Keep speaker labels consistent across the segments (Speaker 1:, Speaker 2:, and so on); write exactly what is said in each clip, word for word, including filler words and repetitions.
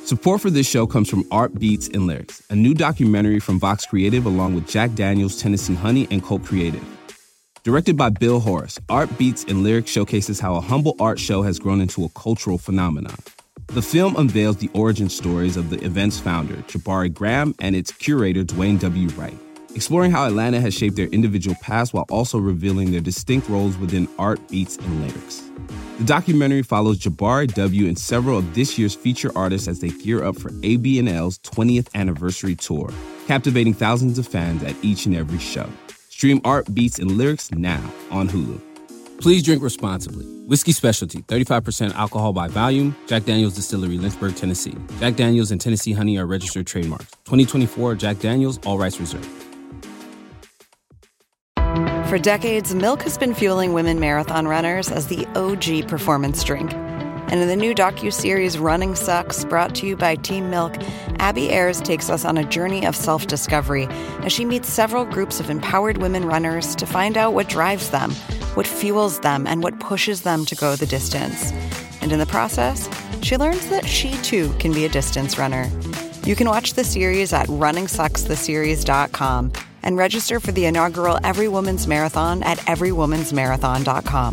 Speaker 1: Support for this show comes from Art Beats and Lyrics, a new documentary from Vox Creative along with Jack Daniels, Tennessee Honey, and Cult Creative. Directed by Bill Horace, Art Beats and Lyrics showcases how a humble art show has grown into a cultural phenomenon. The film unveils the origin stories of the event's founder, Jabari Graham, and its curator, Dwayne W. Wright, exploring how Atlanta has shaped their individual past while also revealing their distinct roles within Art, Beats, and Lyrics. The documentary follows Jabari W. and several of this year's feature artists as they gear up for A B N L's twentieth anniversary tour, captivating thousands of fans at each and every show. Stream Art, Beats, and Lyrics now on Hulu. Please drink responsibly. Whiskey Specialty, thirty-five percent alcohol by volume. Jack Daniels Distillery, Lynchburg, Tennessee. Jack Daniels and Tennessee Honey are registered trademarks. twenty twenty-four Jack Daniels, all rights reserved.
Speaker 2: For decades, Milk has been fueling women marathon runners as the O G performance drink. And in the new docuseries Running Sucks, brought to you by Team Milk, Abby Ayers takes us on a journey of self-discovery as she meets several groups of empowered women runners to find out what drives them, what fuels them, and what pushes them to go the distance. And in the process, she learns that she too can be a distance runner. You can watch the series at running sucks the series dot com and register for the inaugural Every Woman's Marathon at every woman's marathon dot com.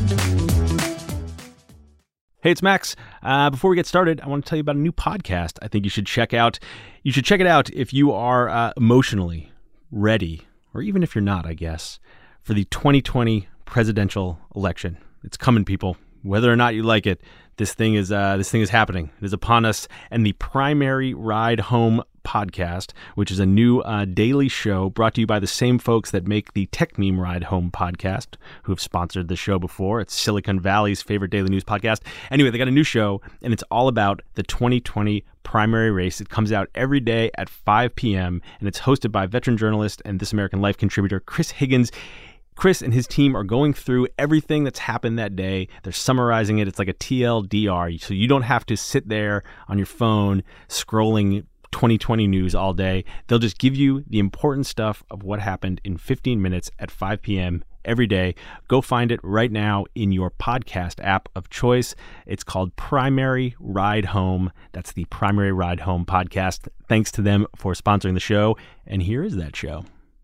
Speaker 3: Hey, it's Max. Uh, before we get started, I want to tell you about a new podcast I think you should check out. You should check it out if you are uh, emotionally ready, or even if you're not, I guess, for the twenty twenty presidential election. It's coming, people. Whether or not you like it, this thing is uh, this thing is happening. It is upon us. And the Primary Ride Home podcast, which is a new uh, daily show brought to you by the same folks that make the Tech Meme Ride Home podcast, who have sponsored the show before. It's Silicon Valley's favorite daily news podcast. Anyway, they got a new show, and it's all about the twenty twenty primary race. It comes out every day at five p.m., and it's hosted by veteran journalist and This American Life contributor Chris Higgins. Chris and his team are going through everything that's happened that day. They're summarizing it. It's like a T L D R, so you don't have to sit there on your phone scrolling twenty twenty news all day. They'll just give you the important stuff of what happened in fifteen minutes at five p.m. every day. Go find it right now in your podcast app of choice. It's called Primary Ride Home. That's the Primary Ride Home podcast. Thanks to them for sponsoring the show. And here is that show.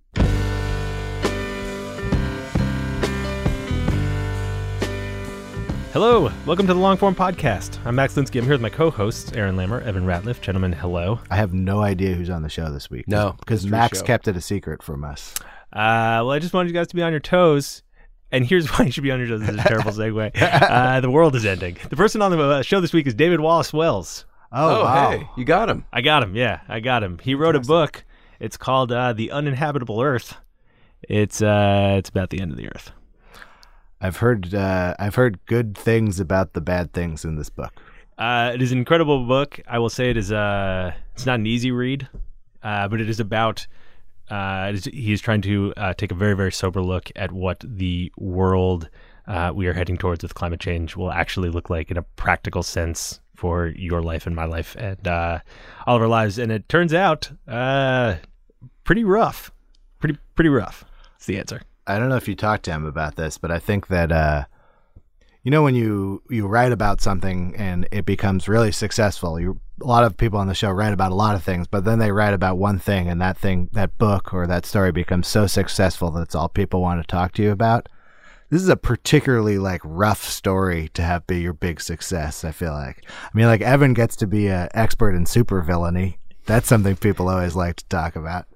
Speaker 3: Hello, welcome to the Longform Podcast. I'm Max Linsky. I'm here with my co-hosts, Aaron Lammer, Evan Ratliff. Gentlemen, hello.
Speaker 4: I have no idea who's on the show this week.
Speaker 5: No,
Speaker 4: because Max kept it a secret from us.
Speaker 3: Uh, well, I just wanted you guys to be on your toes. And here's why you should be on your toes. This is a terrible segue. Uh, the world is ending. The person on the show this week is David Wallace Wells.
Speaker 5: Oh,
Speaker 4: Oh, wow.
Speaker 5: Hey, you got him.
Speaker 3: I got him. Yeah, I got him. He wrote a book. It's called uh, The Uninhabitable Earth. It's uh, it's about the end of the Earth.
Speaker 4: I've heard uh, I've heard good things about the bad things in this book.
Speaker 3: Uh, it is an incredible book. I will say it is. Uh, it's not an easy read, uh, but it is about. Uh, it is, he is trying to uh, take a very, very sober look at what the world uh, we are heading towards with climate change will actually look like in a practical sense for your life and my life and uh, all of our lives. And it turns out uh, pretty rough. Pretty, pretty rough. That's the answer.
Speaker 4: I don't know if you talked to him about this, but I think that, uh, you know, when you, you write about something and it becomes really successful, you, a lot of people on the show write about a lot of things, but then they write about one thing and that thing, that book or that story becomes so successful that it's all people want to talk to you about. This is a particularly like rough story to have be your big success, I feel like. I mean, like Evan gets to be an expert in supervillainy. That's something people always like to talk about.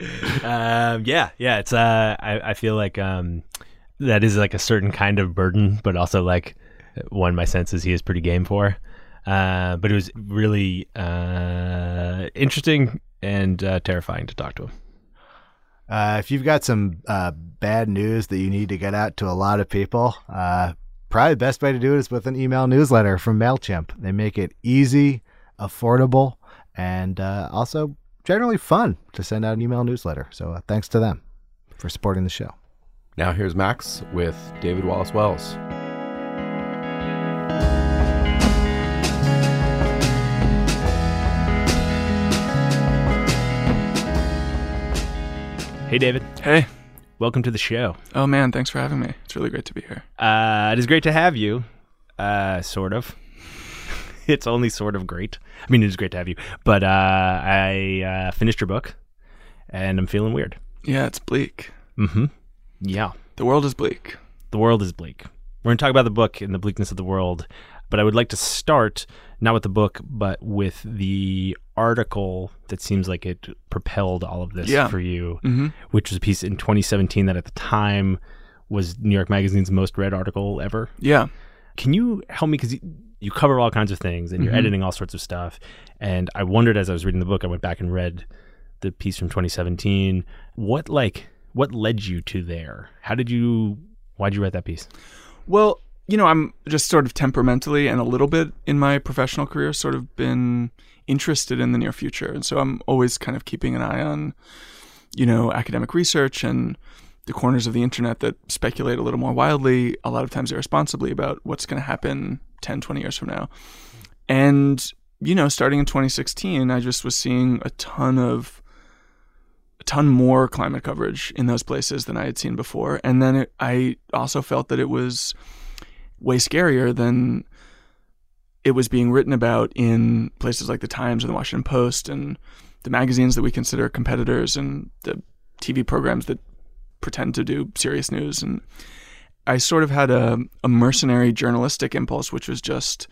Speaker 3: um, yeah, yeah. It's uh, I, I feel like um, that is like a certain kind of burden, but also like one my sense is he is pretty game for. Uh, but it was really uh, interesting and uh, terrifying to talk to him.
Speaker 4: Uh, if you've got some uh, bad news that you need to get out to a lot of people, uh, probably the best way to do it is with an email newsletter from MailChimp. They make it easy, affordable, and uh, also generally fun to send out an email newsletter. So uh, thanks to them for supporting the show.
Speaker 5: Now here's Max with David Wallace Wells.
Speaker 3: Hey, David.
Speaker 6: Hey.
Speaker 3: Welcome to the show.
Speaker 6: Oh, man, thanks for having me. It's really great to be here.
Speaker 3: Uh, it is great to have you, uh, sort of. it's only sort of great. I mean, it's great to have you. But uh, I uh, finished your book, and I'm feeling weird.
Speaker 6: Yeah, it's bleak.
Speaker 3: Mm-hmm. Yeah.
Speaker 6: The world is bleak.
Speaker 3: The world is bleak. We're going to talk about the book and the bleakness of the world, but I would like to start not with the book, but with the article that seems like it propelled all of this
Speaker 6: Yeah.
Speaker 3: for you,
Speaker 6: Mm-hmm.
Speaker 3: which was a piece in twenty seventeen that at the time was New York Magazine's most read article ever.
Speaker 6: Yeah.
Speaker 3: Can you help me? Because you, you cover all kinds of things and you're
Speaker 6: Mhm.
Speaker 3: editing all sorts of stuff. And I wondered as I was reading the book, I went back and read the piece from twenty seventeen. What like what led you to there? How did you? Why did you write that piece?
Speaker 6: Well, you know, I'm just sort of temperamentally and a little bit in my professional career sort of been interested in the near future. And so I'm always kind of keeping an eye on, you know, academic research and the corners of the internet that speculate a little more wildly, a lot of times irresponsibly, about what's going to happen ten, twenty years from now. And, you know, starting in twenty sixteen, I just was seeing a ton of a ton more climate coverage in those places than I had seen before. And then it, I also felt that it was way scarier than it was being written about in places like the Times and the Washington Post and the magazines that we consider competitors and the T V programs that pretend to do serious news. And I sort of had a, a mercenary journalistic impulse, which was just,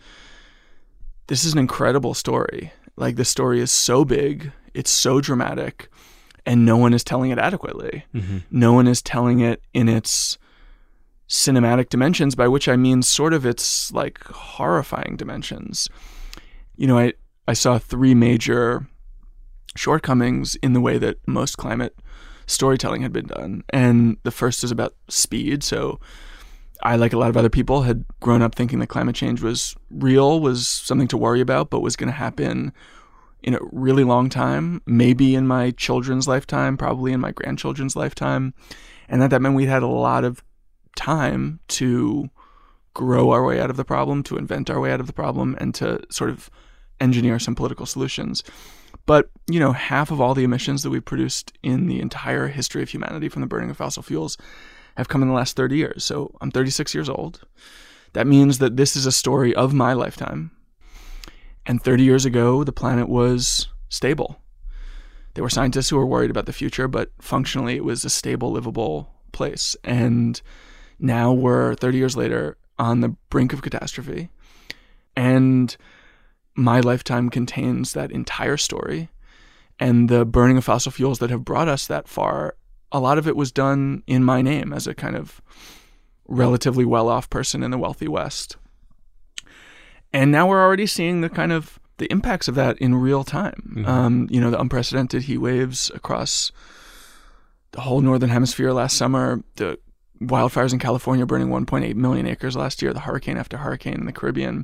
Speaker 6: this is an incredible story. Like, the story is so big, it's so dramatic, and no one is telling it adequately.
Speaker 3: Mm-hmm.
Speaker 6: No one is telling it in its cinematic dimensions, by which I mean sort of its like horrifying dimensions. You know, I, I saw three major shortcomings in the way that most climate storytelling had been done. And the first is about speed. So I, like a lot of other people, had grown up thinking that climate change was real, was something to worry about, but was going to happen in a really long time, maybe in my children's lifetime, probably in my grandchildren's lifetime. And that that meant we had a lot of time to grow our way out of the problem, to invent our way out of the problem, and to sort of engineer some political solutions. But, you know, half of all the emissions that we've produced in the entire history of humanity from the burning of fossil fuels have come in the last thirty years. So I'm thirty-six years old. That means that this is a story of my lifetime. And thirty years ago, the planet was stable. There were scientists who were worried about the future, but functionally it was a stable, livable place. And now we're thirty years later on the brink of catastrophe. And my lifetime contains that entire story. And the burning of fossil fuels that have brought us that far, a lot of it was done in my name as a kind of relatively well-off person in the wealthy West. And now we're already seeing the kind of the impacts of that in real time.
Speaker 3: Mm-hmm.
Speaker 6: Um, you know, the unprecedented heat waves across the whole northern hemisphere last summer, the wildfires in California burning one point eight million acres last year, the hurricane after hurricane in the Caribbean.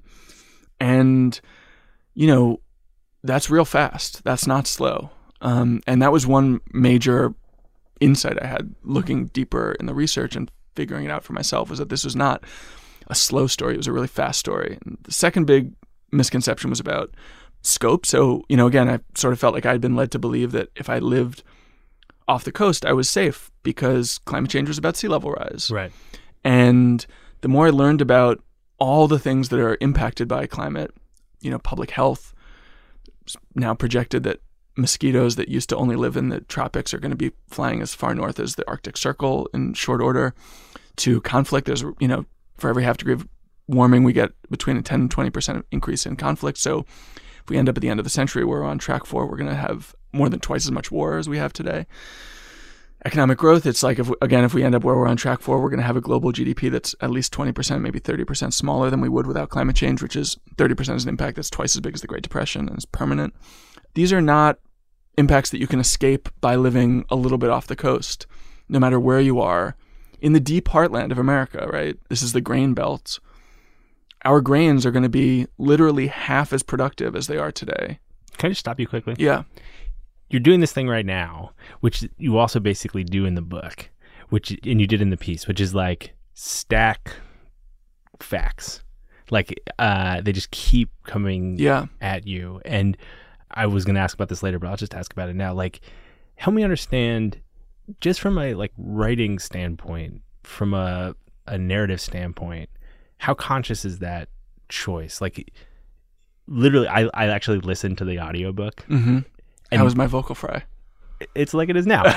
Speaker 6: And, you know, that's real fast. That's not slow. Um, and that was one major insight I had looking deeper in the research and figuring it out for myself, was that this was not a slow story. It was a really fast story. And the second big misconception was about scope. So, you know, again, I sort of felt like I'd been led to believe that if I lived off the coast, I was safe because climate change was about sea level rise.
Speaker 3: Right.
Speaker 6: And the more I learned about all the things that are impacted by climate, you know, public health, it's now projected that mosquitoes that used to only live in the tropics are going to be flying as far north as the Arctic Circle in short order, to conflict. There's, you know, for every half degree of warming, we get between a ten and twenty percent increase in conflict. So if we end up at the end of the century where we're on track for, we're going to have more than twice as much war as we have today. Economic growth, it's like, if again, if we end up where we're on track for, we're going to have a global G D P that's at least twenty percent, maybe thirty percent smaller than we would without climate change, which is thirty percent is an impact that's twice as big as the Great Depression and is permanent. These are not impacts that you can escape by living a little bit off the coast, no matter where you are. In the deep heartland of America, right? This is the grain belt. Our grains are going to be literally half as productive as they are today.
Speaker 3: Can I just stop you quickly?
Speaker 6: Yeah.
Speaker 3: You're doing this thing right now, which you also basically do in the book, which and you did in the piece, which is like stack facts. Like uh, they just keep coming
Speaker 6: Yeah.
Speaker 3: at you. And I was going to ask about this later, but I'll just ask about it now. Like, help me understand, just from a like writing standpoint, from a, a narrative standpoint, how conscious is that choice? Like, literally, I, I actually listened to the audiobook.
Speaker 6: Mm-hmm.
Speaker 3: And
Speaker 6: How was my vocal fry?
Speaker 3: It's like it is now.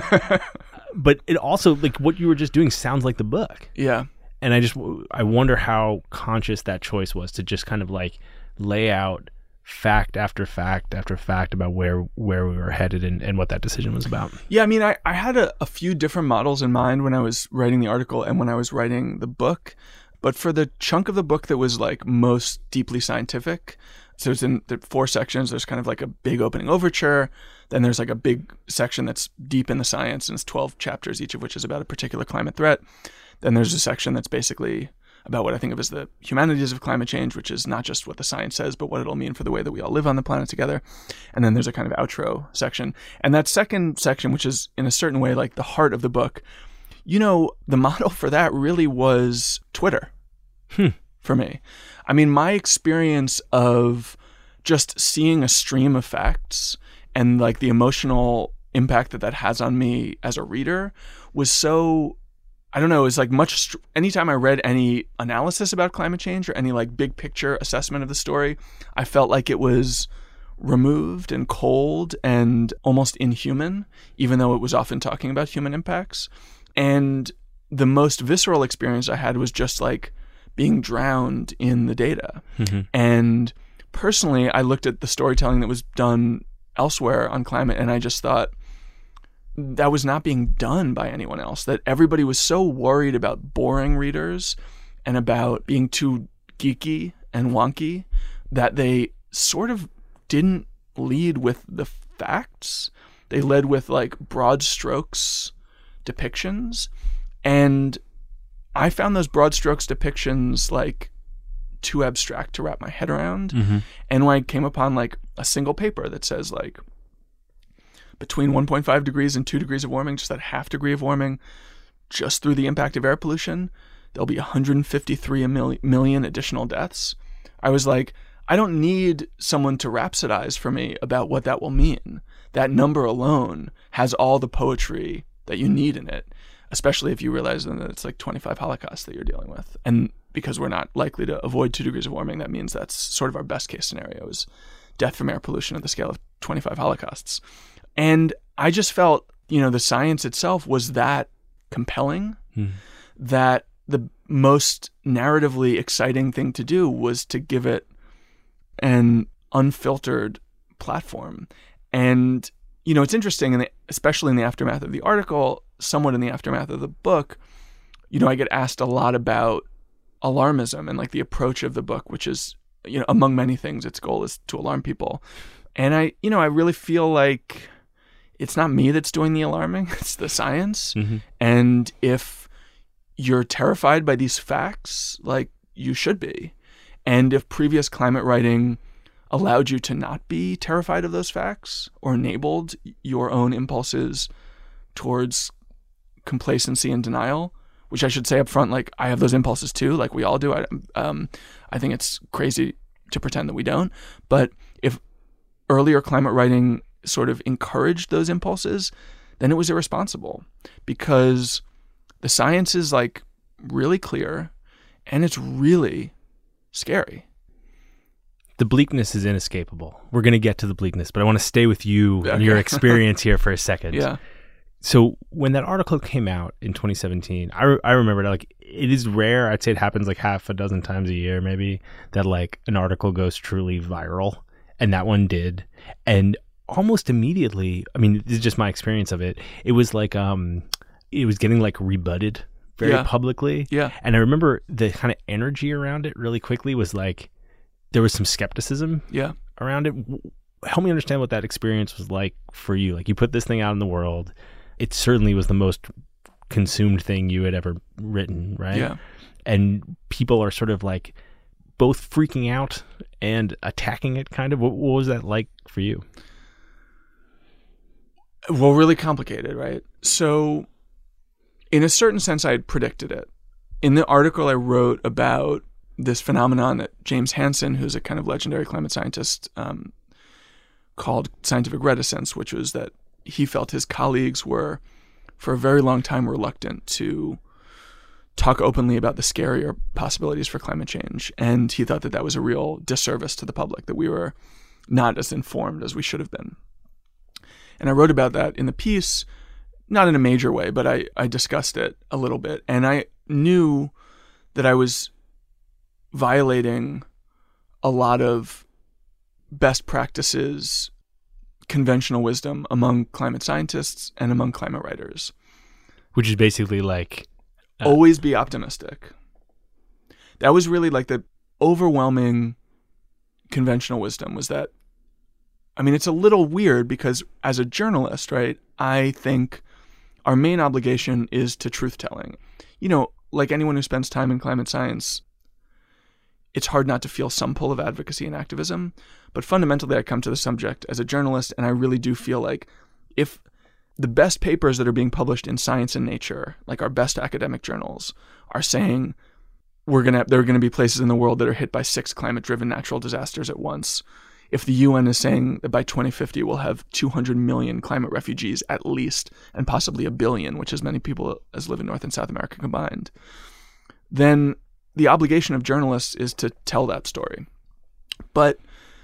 Speaker 3: But it also, like, what you were just doing sounds like the book.
Speaker 6: Yeah.
Speaker 3: And I just, I wonder how conscious that choice was to just kind of like lay out fact after fact after fact about where where we were headed and, and what that decision was about.
Speaker 6: Yeah, I mean, I, I had a, a few different models in mind when I was writing the article and when I was writing the book. But for the chunk of the book that was like most deeply scientific, so it's in the four sections. There's kind of like a big opening overture. Then there's like a big section that's deep in the science, and it's twelve chapters, each of which is about a particular climate threat. Then there's a section that's basically about what I think of as the humanities of climate change, which is not just what the science says, but what it'll mean for the way that we all live on the planet together. And then there's a kind of outro section. And that second section, which is in a certain way like the heart of the book, you know, the model for that really was Twitter
Speaker 3: Hmm.
Speaker 6: for me. I mean, my experience of just seeing a stream of facts and like the emotional impact that that has on me as a reader was so, I don't know, it's like much, anytime I read any analysis about climate change or any like big picture assessment of the story, I felt like it was removed and cold and almost inhuman, even though it was often talking about human impacts. And the most visceral experience I had was just like being drowned in the data.
Speaker 3: Mm-hmm.
Speaker 6: And personally, I looked at the storytelling that was done elsewhere on climate, and I just thought that was not being done by anyone else, that everybody was so worried about boring readers and about being too geeky and wonky that they sort of didn't lead with the facts. They led with like broad strokes depictions. And I found those broad strokes depictions like too abstract to wrap my head around.
Speaker 3: Mm-hmm.
Speaker 6: And when I came upon like a single paper that says like between one point five degrees and two degrees of warming, just that half degree of warming, just through the impact of air pollution, there'll be one hundred fifty-three million additional deaths. I was like, I don't need someone to rhapsodize for me about what that will mean. That number alone has all the poetry that you need in it, especially if you realize that it's like twenty-five Holocausts that you're dealing with. And because we're not likely to avoid two degrees of warming, that means that's sort of our best case scenario is death from air pollution at the scale of twenty-five Holocausts. And I just felt, you know, the science itself was that compelling,
Speaker 3: hmm.
Speaker 6: that the most narratively exciting thing to do was to give it an unfiltered platform. And, you know, it's interesting, and especially in the aftermath of the article, somewhat in the aftermath of the book, you know, I get asked a lot about alarmism and like the approach of the book, which is, you know, among many things, its goal is to alarm people. And I, you know, I really feel like it's not me that's doing the alarming, it's the science.
Speaker 3: Mm-hmm.
Speaker 6: And if you're terrified by these facts, like you should be. And if previous climate writing allowed you to not be terrified of those facts or enabled your own impulses towards complacency and denial, which I should say up front, like I have those impulses too, like we all do. I, um, I think it's crazy to pretend that we don't. But if earlier climate writing sort of encouraged those impulses, then it was irresponsible, because the science is like really clear and it's really scary.
Speaker 3: The bleakness is inescapable. We're going to get to the bleakness, but I want to stay with you
Speaker 6: Okay.
Speaker 3: and your experience here for a second.
Speaker 6: Yeah.
Speaker 3: So when that article came out in twenty seventeen, I, re- I remember that, like, it is rare. I'd say it happens like half a dozen times a year, maybe, that like an article goes truly viral, and that one did. And almost immediately, I mean, this is just my experience of it. It was like, um, it was getting like rebutted very
Speaker 6: Yeah.
Speaker 3: publicly.
Speaker 6: Yeah.
Speaker 3: And I remember the kind of energy around it really quickly was like, there was some skepticism
Speaker 6: Yeah.
Speaker 3: around it. Help me understand what that experience was like for you. Like, you put this thing out in the world. It certainly was the most consumed thing you had ever written, right?
Speaker 6: Yeah.
Speaker 3: And people are sort of like both freaking out and attacking it, kind of. What, what was that like for you?
Speaker 6: Well, really complicated, right? So in a certain sense, I had predicted it. In the article I wrote about this phenomenon that James Hansen, who's a kind of legendary climate scientist, um, called scientific reticence, which was that he felt his colleagues were, for a very long time, reluctant to talk openly about the scarier possibilities for climate change. And he thought that that was a real disservice to the public, that we were not as informed as we should have been. And I wrote about that in the piece, not in a major way, but I, I discussed it a little bit. And I knew that I was violating a lot of best practices, conventional wisdom among climate scientists and among climate writers.
Speaker 3: Which is basically like...
Speaker 6: Uh, always be optimistic. That was really like the overwhelming conventional wisdom was that, I mean, it's a little weird because as a journalist, right, I think our main obligation is to truth-telling. You know, like anyone who spends time in climate science, it's hard not to feel some pull of advocacy and activism. But fundamentally, I come to the subject as a journalist, and I really do feel like if the best papers that are being published in Science and Nature, like our best academic journals, are saying we're gonna there are going to be places in the world that are hit by six climate-driven natural disasters at once, if the U N is saying that by twenty fifty we'll have two hundred million climate refugees at least, and possibly a billion, which is many people as live in North and South America combined, then the obligation of journalists is to tell that story. But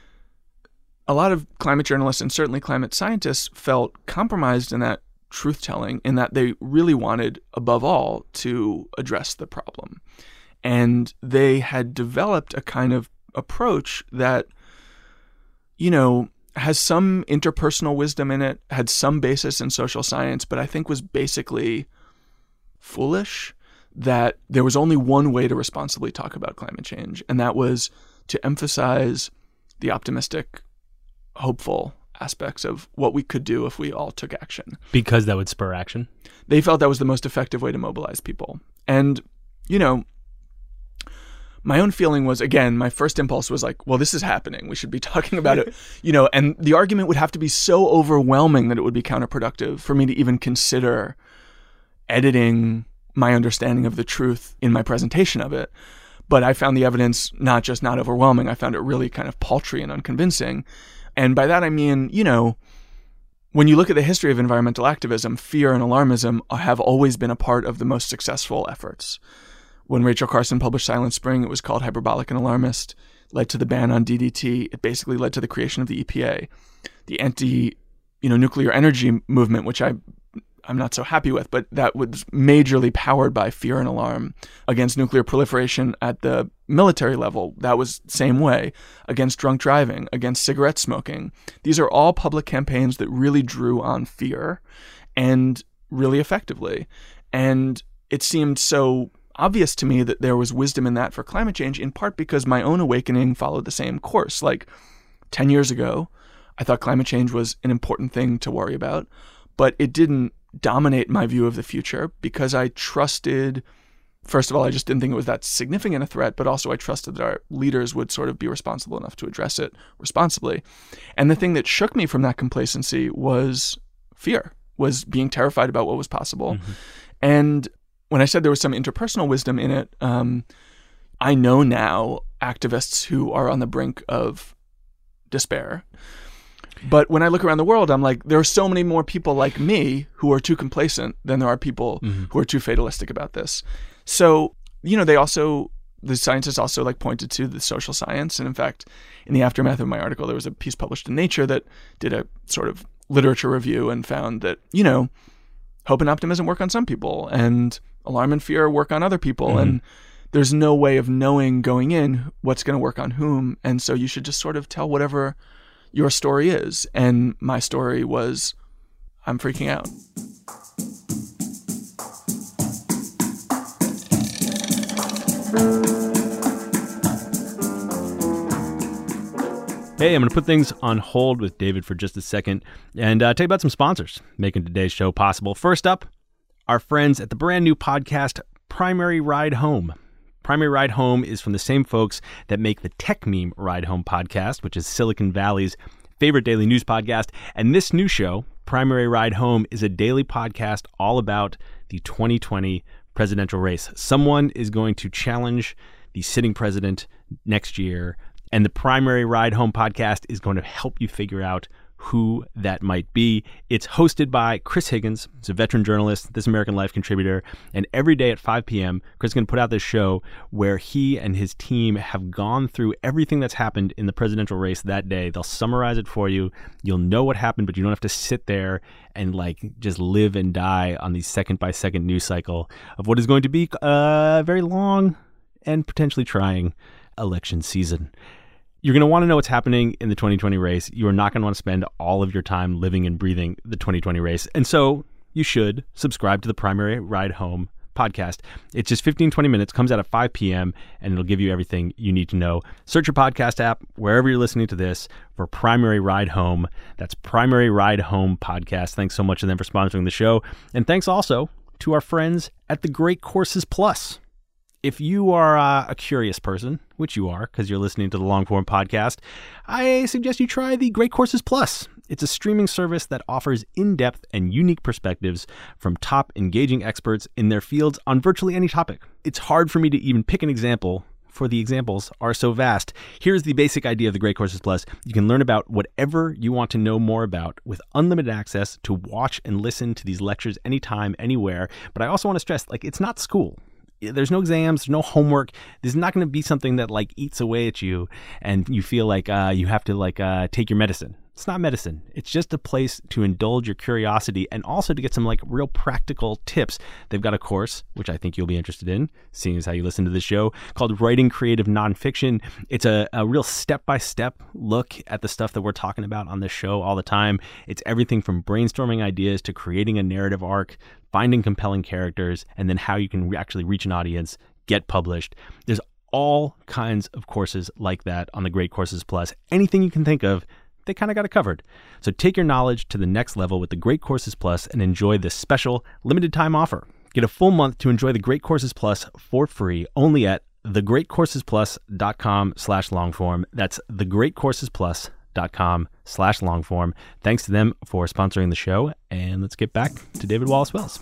Speaker 6: a lot of climate journalists and certainly climate scientists felt compromised in that truth-telling, in that they really wanted, above all, to address the problem. And they had developed a kind of approach that, you know, has some interpersonal wisdom in it, had some basis in social science, but I think was basically foolish, that there was only one way to responsibly talk about climate change, and that was to emphasize the optimistic, hopeful aspects of what we could do if we all took action.
Speaker 3: Because that would spur action?
Speaker 6: They felt that was the most effective way to mobilize people. And, you know, my own feeling was, again, my first impulse was like, well, this is happening. We should be talking about it, you know, and the argument would have to be so overwhelming that it would be counterproductive for me to even consider editing my understanding of the truth in my presentation of it. But I found the evidence not just not overwhelming, I found it really kind of paltry and unconvincing. And by that I mean, you know, when you look at the history of environmental activism, fear and alarmism have always been a part of the most successful efforts. When Rachel Carson published Silent Spring, it was called Hyperbolic and Alarmist, led to the ban on D D T. It basically led to the creation of the E P A. The anti, you know, nuclear energy movement, which I I'm not so happy with, but that was majorly powered by fear and alarm against nuclear proliferation at the military level. That was the same way, against drunk driving, against cigarette smoking. These are all public campaigns that really drew on fear and really effectively. And it seemed so obvious to me that there was wisdom in that for climate change, in part because my own awakening followed the same course. Like ten years ago, I thought climate change was an important thing to worry about, but it didn't dominate my view of the future because I trusted, first of all, I just didn't think it was that significant a threat, but also I trusted that our leaders would sort of be responsible enough to address it responsibly. And the thing that shook me from that complacency was fear, was being terrified about what was possible. Mm-hmm. And when I said there was some interpersonal wisdom in it, um, I know now activists who are on the brink of despair. But when I look around the world, I'm like, there are so many more people like me who are too complacent than there are people mm-hmm. who are too fatalistic about this. So, you know, they also, the scientists also like pointed to the social science. And in fact, in the aftermath of my article, there was a piece published in Nature that did a sort of literature review and found that, you know, hope and optimism work on some people and alarm and fear work on other people. Mm-hmm. And there's no way of knowing going in what's going to work on whom. And so you should just sort of tell whatever your story is. And my story was, I'm freaking out.
Speaker 3: Hey, I'm going to put things on hold with David for just a second and uh, tell you about some sponsors making today's show possible. First up, our friends at the brand new podcast, Primary Ride Home. Primary Ride Home is from the same folks that make the Tech Meme Ride Home podcast, which is Silicon Valley's favorite daily news podcast. And this new show, Primary Ride Home, is a daily podcast all about the twenty twenty presidential race. Someone is going to challenge the sitting president next year, and the Primary Ride Home podcast is going to help you figure out who that might be. It's hosted by Chris Higgins. He's a veteran journalist, This American Life contributor. And every day at five p.m., Chris is going to put out this show where he and his team have gone through everything that's happened in the presidential race that day. They'll summarize it for you. You'll know what happened, but you don't have to sit there and like just live and die on the second by second news cycle of what is going to be a very long and potentially trying election season. You're going to want to know what's happening in the twenty twenty race. You are not going to want to spend all of your time living and breathing the twenty twenty race. And so you should subscribe to the Primary Ride Home podcast. It's just fifteen, twenty minutes, comes out at five p.m., and it'll give you everything you need to know. Search your podcast app, wherever you're listening to this, for Primary Ride Home. That's Primary Ride Home podcast. Thanks so much to them for sponsoring the show. And thanks also to our friends at the Great Courses Plus. If you are uh, a curious person, which you are because you're listening to the Longform podcast, I suggest you try the Great Courses Plus. It's a streaming service that offers in-depth and unique perspectives from top engaging experts in their fields on virtually any topic. It's hard for me to even pick an example, for the examples are so vast. Here's the basic idea of the Great Courses Plus. You can learn about whatever you want to know more about with unlimited access to watch and listen to these lectures anytime, anywhere. But I also want to stress, like, it's not school. There's no exams, there's no homework. This is not going to be something that like eats away at you and you feel like uh, you have to like uh, take your medicine. It's not medicine. It's just a place to indulge your curiosity and also to get some like real practical tips. They've got a course, which I think you'll be interested in, seeing as how you listen to this show, called Writing Creative Nonfiction. It's a, a real step-by-step look at the stuff that we're talking about on this show all the time. It's everything from brainstorming ideas to creating a narrative arc, finding compelling characters, and then how you can re- actually reach an audience, get published. There's all kinds of courses like that on the Great Courses Plus. Anything you can think of, they kind of got it covered. So take your knowledge to the next level with the Great Courses Plus and enjoy this special limited time offer. Get a full month to enjoy the Great Courses Plus for free only at thegreatcoursesplus.com slash longform. That's thegreatcoursesplus.com slash longform. Thanks to them for sponsoring the show. And let's get back to David Wallace Wells.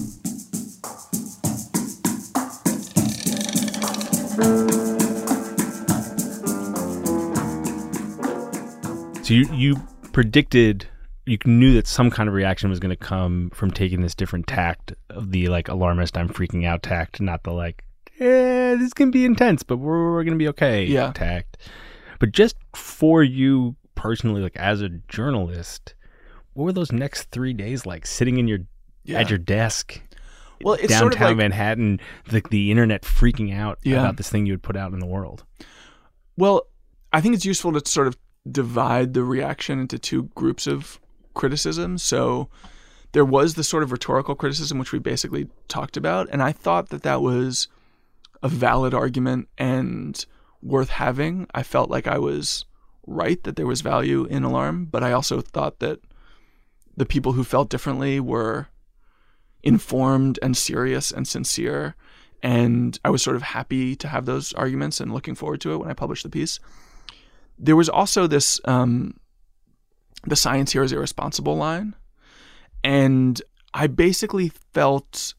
Speaker 3: So you, you predicted, you knew that some kind of reaction was going to come from taking this different tact of the like alarmist, I'm freaking out tact, not the like, eh, this can be intense, but we're, we're going to be okay
Speaker 6: yeah.
Speaker 3: tact. But just for you personally, like as a journalist, what were those next three days like sitting in your, yeah. at your desk?
Speaker 6: Well, it's
Speaker 3: downtown
Speaker 6: sort of like,
Speaker 3: Manhattan, the, the internet freaking out
Speaker 6: yeah.
Speaker 3: about this thing you would put out in the world.
Speaker 6: Well, I think it's useful to sort of divide the reaction into two groups of criticism. So there was the sort of rhetorical criticism, which we basically talked about. And I thought that that was a valid argument and worth having. I felt like I was right that there was value in alarm, but I also thought that the people who felt differently were informed and serious and sincere. And I was sort of happy to have those arguments and looking forward to it when I published the piece. There was also this, um, the science here is irresponsible line. And I basically felt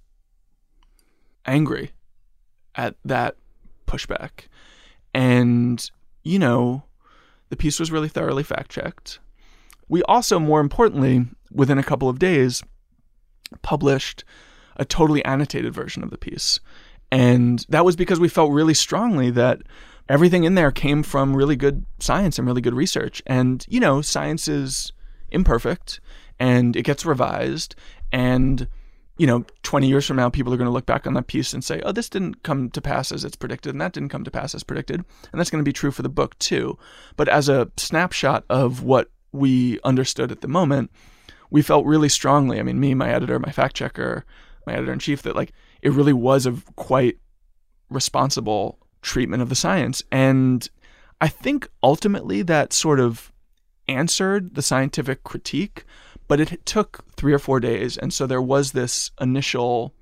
Speaker 6: angry at that pushback. And, you know, the piece was really thoroughly fact-checked. We also, more importantly, within a couple of days, published a totally annotated version of the piece. And that was because we felt really strongly that everything in there came from really good science and really good research. And, you know, science is imperfect and it gets revised. And, you know, twenty years from now, people are going to look back on that piece and say, oh, this didn't come to pass as it's predicted. And that didn't come to pass as predicted. And that's going to be true for the book, too. But as a snapshot of what we understood at the moment, we felt really strongly. I mean, me, my editor, my fact checker, my editor in chief, that like it really was a quite responsible treatment of the science. And I think ultimately that sort of answered the scientific critique, but it took three or four days. And so there was this initial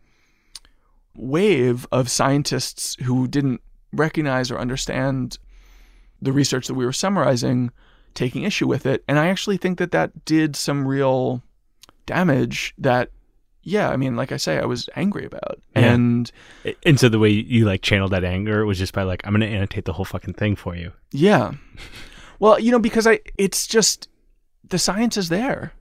Speaker 6: wave of scientists who didn't recognize or understand the research that we were summarizing, taking issue with it. And I actually think that that did some real damage that, yeah, I mean, like I say, I was angry about.
Speaker 3: Yeah.
Speaker 6: And
Speaker 3: and so the way you like channeled that anger was just by like, I'm going to annotate the whole fucking thing for you.
Speaker 6: Yeah. Well, you know, because I, it's just, the science is there.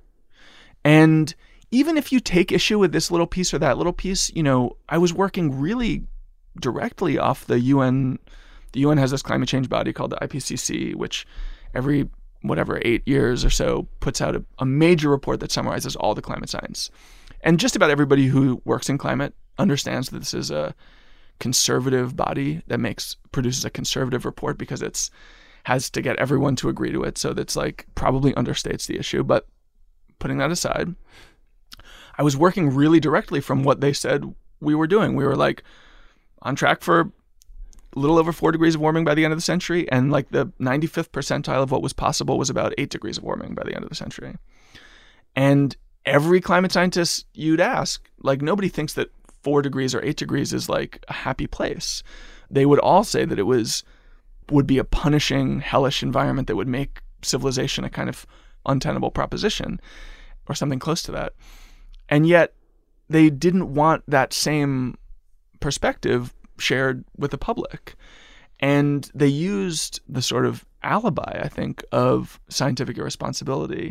Speaker 6: And even if you take issue with this little piece or that little piece, you know, I was working really directly off the U N. The U N has this climate change body called the I P C C, which every, whatever, eight years or so puts out a, a major report that summarizes all the climate science. And just about everybody who works in climate understands that this is a conservative body that makes produces a conservative report because it's has to get everyone to agree to it. So that's like probably understates the issue. But putting that aside, I was working really directly from what they said we were doing. We were like on track for a little over four degrees of warming by the end of the century. And like the ninety-fifth percentile of what was possible was about eight degrees of warming by the end of the century. And every climate scientist you'd ask, like nobody thinks that four degrees or eight degrees is like a happy place. They would all say that it was would be a punishing, hellish environment that would make civilization a kind of untenable proposition or something close to that. And yet they didn't want that same perspective shared with the public. And they used the sort of alibi, I think, of scientific irresponsibility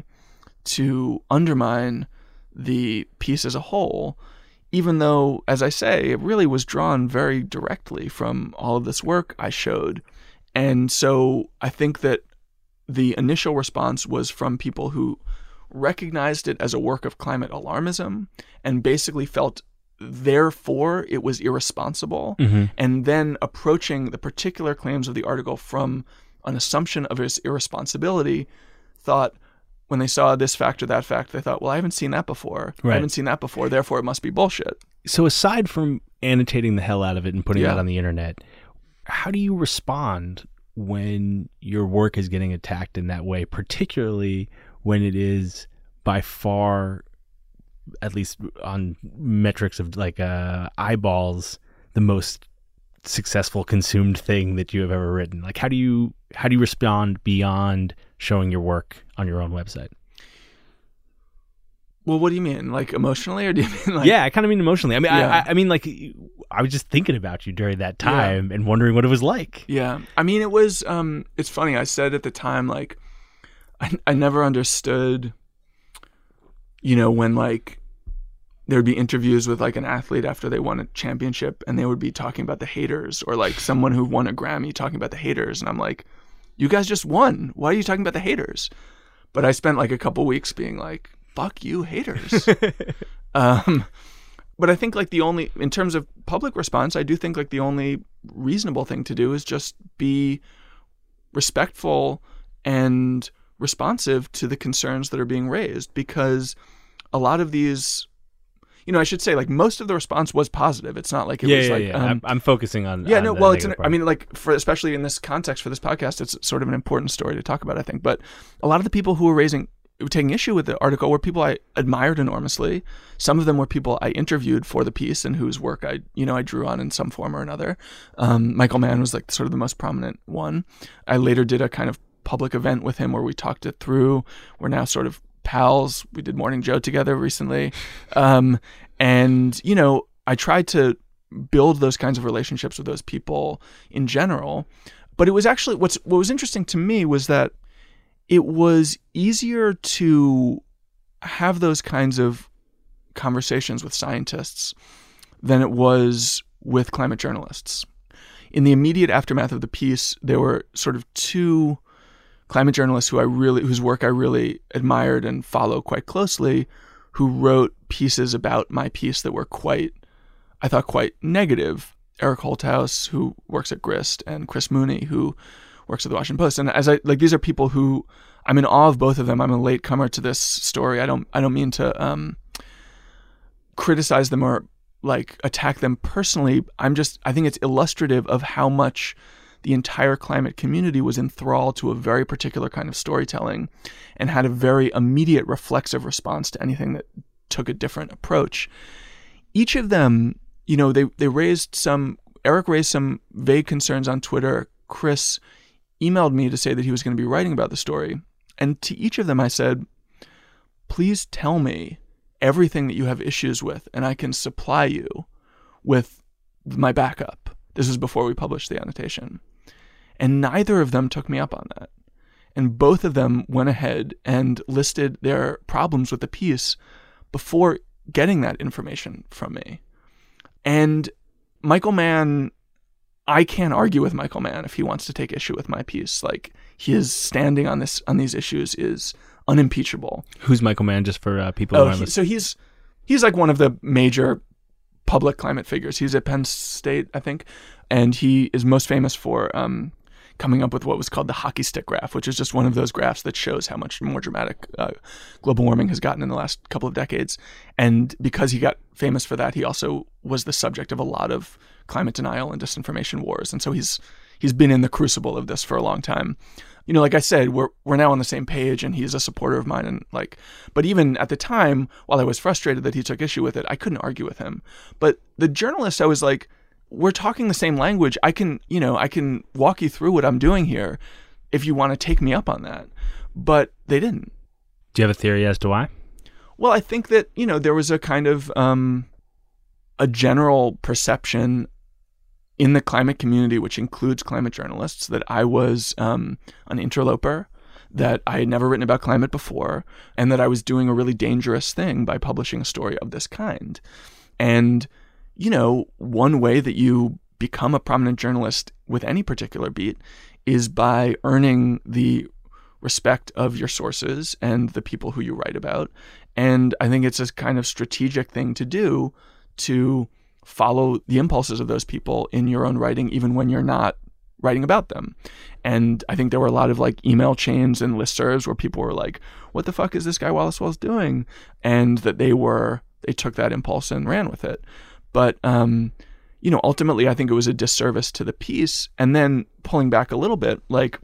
Speaker 6: to undermine the piece as a whole, even though, as I say, it really was drawn very directly from all of this work I showed. And so I think that the initial response was from people who recognized it as a work of climate alarmism and basically felt therefore it was irresponsible, mm-hmm. and then approaching the particular claims of the article from an assumption of its irresponsibility, thought when they saw this fact or that fact, they thought, well, I haven't seen that before. Right. I haven't seen that before, therefore it must be bullshit.
Speaker 3: So aside from annotating the hell out of it and putting
Speaker 6: Yeah.
Speaker 3: it on the internet, how do you respond when your work is getting attacked in that way, particularly when it is by far, at least on metrics of like uh, eyeballs, the most successful consumed thing that you have ever written? Like, how do you how do you respond beyond showing your work on your own website?
Speaker 6: Well, what do you mean? Like emotionally, or do you mean like...
Speaker 3: Yeah, I kind of mean emotionally. I mean,
Speaker 6: Yeah.
Speaker 3: I, I mean, like, I was just thinking about you during that time and wondering what it was like.
Speaker 6: Yeah. I mean, it was, um, it's funny. I said at the time, like, I, I never understood, you know, when like there'd be interviews with like an athlete after they won a championship and they would be talking about the haters, or like someone who won a Grammy talking about the haters. And I'm like, you guys just won. Why are you talking about the haters? But I spent like a couple weeks being like, fuck you, haters. um, but I think like the only, in terms of public response, I do think like the only reasonable thing to do is just be respectful and responsive to the concerns that are being raised, because a lot of these, you know, I should say like most of the response was positive. It's not like it
Speaker 3: yeah,
Speaker 6: was
Speaker 3: yeah,
Speaker 6: like,
Speaker 3: yeah.
Speaker 6: um,
Speaker 3: I'm, I'm focusing on,
Speaker 6: yeah,
Speaker 3: on
Speaker 6: no,
Speaker 3: the
Speaker 6: well, it's, an,
Speaker 3: negative
Speaker 6: I
Speaker 3: part.
Speaker 6: mean, like for, especially in this context for this podcast, it's sort of an important story to talk about, I think. But a lot of the people who were raising, taking issue with the article were people I admired enormously. Some of them were people I interviewed for the piece and whose work I, you know, I drew on in some form or another. Um, Michael Mann was like sort of the most prominent one. I later did a kind of public event with him where we talked it through. We're now sort of pals. We did Morning Joe together recently. Um, and, you know, I tried to build those kinds of relationships with those people in general. But it was actually, what's what was interesting to me was that it was easier to have those kinds of conversations with scientists than it was with climate journalists. In the immediate aftermath of the piece, there were sort of two climate journalists who I really, whose work I really admired and follow quite closely, who wrote pieces about my piece that were quite, I thought, quite negative. Eric Holthaus, who works at Grist, and Chris Mooney, who works at the Washington Post. And as I like, these are people who I'm in awe of both of them. I'm a latecomer to this story. I don't I don't mean to um, criticize them or like attack them personally. I'm just I think it's illustrative of how much the entire climate community was enthralled to a very particular kind of storytelling and had a very immediate reflexive response to anything that took a different approach. Each of them, you know, they they raised some Eric raised some vague concerns on Twitter. Chris emailed me to say that he was going to be writing about the story. And to each of them, I said, please tell me everything that you have issues with, and I can supply you with my backup. This was before we published the annotation. And neither of them took me up on that. And both of them went ahead and listed their problems with the piece before getting that information from me. And Michael Mann, I can't argue with Michael Mann if he wants to take issue with my piece. Like, his standing on this on these issues is unimpeachable.
Speaker 3: Who's Michael Mann, just for uh, people
Speaker 6: oh,
Speaker 3: who aren't
Speaker 6: he,
Speaker 3: listening?
Speaker 6: So he's he's like one of the major public climate figures. He's at Penn State, I think, and he is most famous for um, coming up with what was called the hockey stick graph, which is just one of those graphs that shows how much more dramatic uh, global warming has gotten in the last couple of decades. And because he got famous for that, he also was the subject of a lot of climate denial and disinformation wars. And so he's he's been in the crucible of this for a long time. You know, like I said, we're we're now on the same page, and he's a supporter of mine. And like, but even at the time, while I was frustrated that he took issue with it, I couldn't argue with him. But the journalist, I was like, we're talking the same language. I can, you know, I can walk you through what I'm doing here if you want to take me up on that. But they didn't.
Speaker 3: Do you have a theory as to why?
Speaker 6: Well, I think that, you know, there was a kind of um, a general perception in the climate community, which includes climate journalists, that I was um, an interloper, that I had never written about climate before, and that I was doing a really dangerous thing by publishing a story of this kind. And, you know, one way that you become a prominent journalist with any particular beat is by earning the respect of your sources and the people who you write about. And I think it's a kind of strategic thing to do to follow the impulses of those people in your own writing, even when you're not writing about them. And I think there were a lot of like email chains and listservs where people were like, what the fuck is this guy Wallace Wells doing? And that they were, they took that impulse and ran with it. But, um, you know, ultimately I think it was a disservice to the piece. And then pulling back a little bit, like,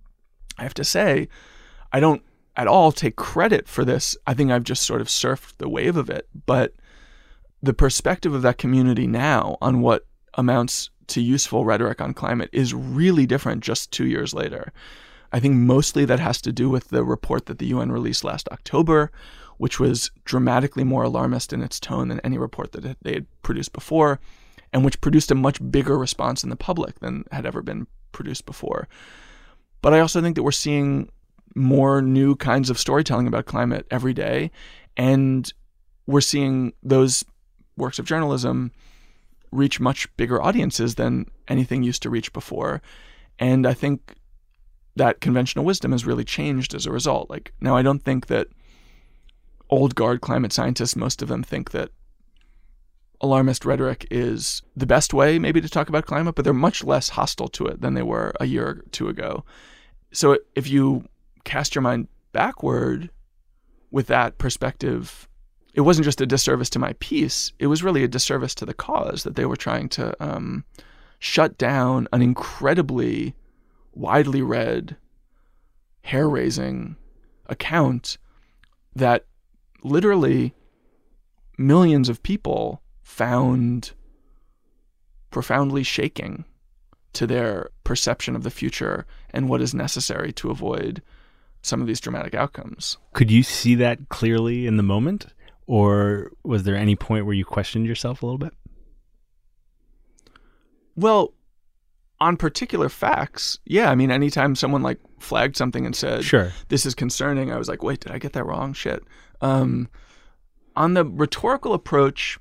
Speaker 6: I have to say, I don't at all take credit for this. I think I've just sort of surfed the wave of it. But the perspective of that community now on what amounts to useful rhetoric on climate is really different just two years later. I think mostly that has to do with the report that the U N released last October, which was dramatically more alarmist in its tone than any report that they had produced before, and which produced a much bigger response in the public than had ever been produced before. But I also think that we're seeing more new kinds of storytelling about climate every day, and we're seeing those works of journalism reach much bigger audiences than anything used to reach before. And I think that conventional wisdom has really changed as a result. Like, now I don't think that old guard climate scientists, most of them think that alarmist rhetoric is the best way maybe to talk about climate, but they're much less hostile to it than they were a year or two ago. So if you cast your mind backward with that perspective, it wasn't just a disservice to my piece. It was really a disservice to the cause that they were trying to um, shut down an incredibly widely read, hair-raising account that literally millions of people found profoundly shaking to their perception of the future and what is necessary to avoid some of these dramatic outcomes.
Speaker 3: Could you see that clearly in the moment? Or was there any point where you questioned yourself a little bit?
Speaker 6: Well, on particular facts, yeah. I mean, anytime someone like flagged something and said,
Speaker 3: sure,
Speaker 6: this is concerning, I was like, wait, did I get that wrong? Shit. Um, on the rhetorical approach,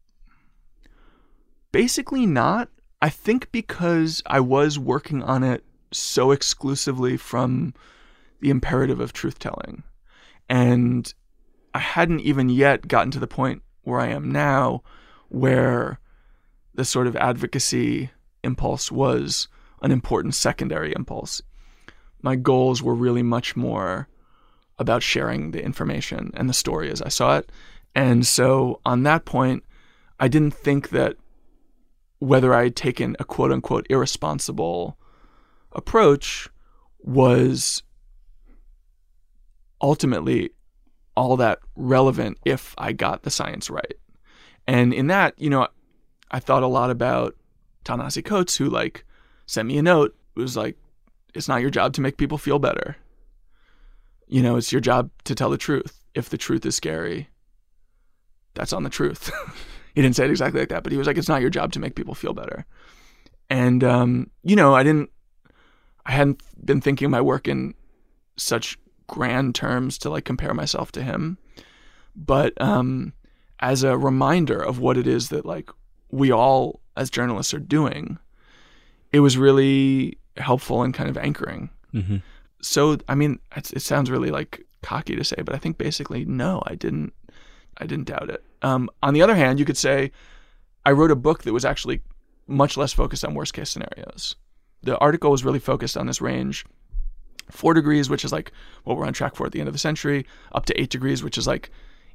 Speaker 6: basically not. I think because I was working on it so exclusively from the imperative of truth-telling. And I hadn't even yet gotten to the point where I am now, where the sort of advocacy impulse was an important secondary impulse. My goals were really much more about sharing the information and the story as I saw it. And so on that point, I didn't think that whether I had taken a quote-unquote irresponsible approach was ultimately all that relevant if I got the science right. And in that, you know, I thought a lot about Ta-Nehisi Coates, who like sent me a note. It was like, it's not your job to make people feel better. You know, it's your job to tell the truth. If the truth is scary, that's on the truth. He didn't say it exactly like that, but he was like, it's not your job to make people feel better. And, um, you know, I didn't, I hadn't been thinking my work in such grand terms to like compare myself to him, but um, as a reminder of what it is that like we all as journalists are doing, it was really helpful and kind of anchoring.
Speaker 3: Mm-hmm.
Speaker 6: So, I mean, it's, it sounds really like cocky to say, but I think basically, no, I didn't, I didn't doubt it. Um, on the other hand, you could say I wrote a book that was actually much less focused on worst case scenarios. The article was really focused on this range, four degrees, which is like what we're on track for at the end of the century, up to eight degrees, which is like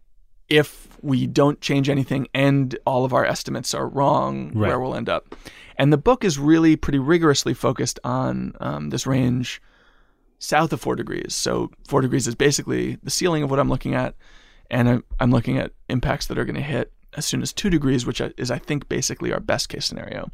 Speaker 6: if we don't change anything and all of our estimates are wrong,
Speaker 3: right,
Speaker 6: where we'll end up. And the book is really pretty rigorously focused on um, this range south of four degrees. So four degrees is basically the ceiling of what I'm looking at. And I'm, I'm looking at impacts that are going to hit as soon as two degrees, which is, I think, basically our best case scenario.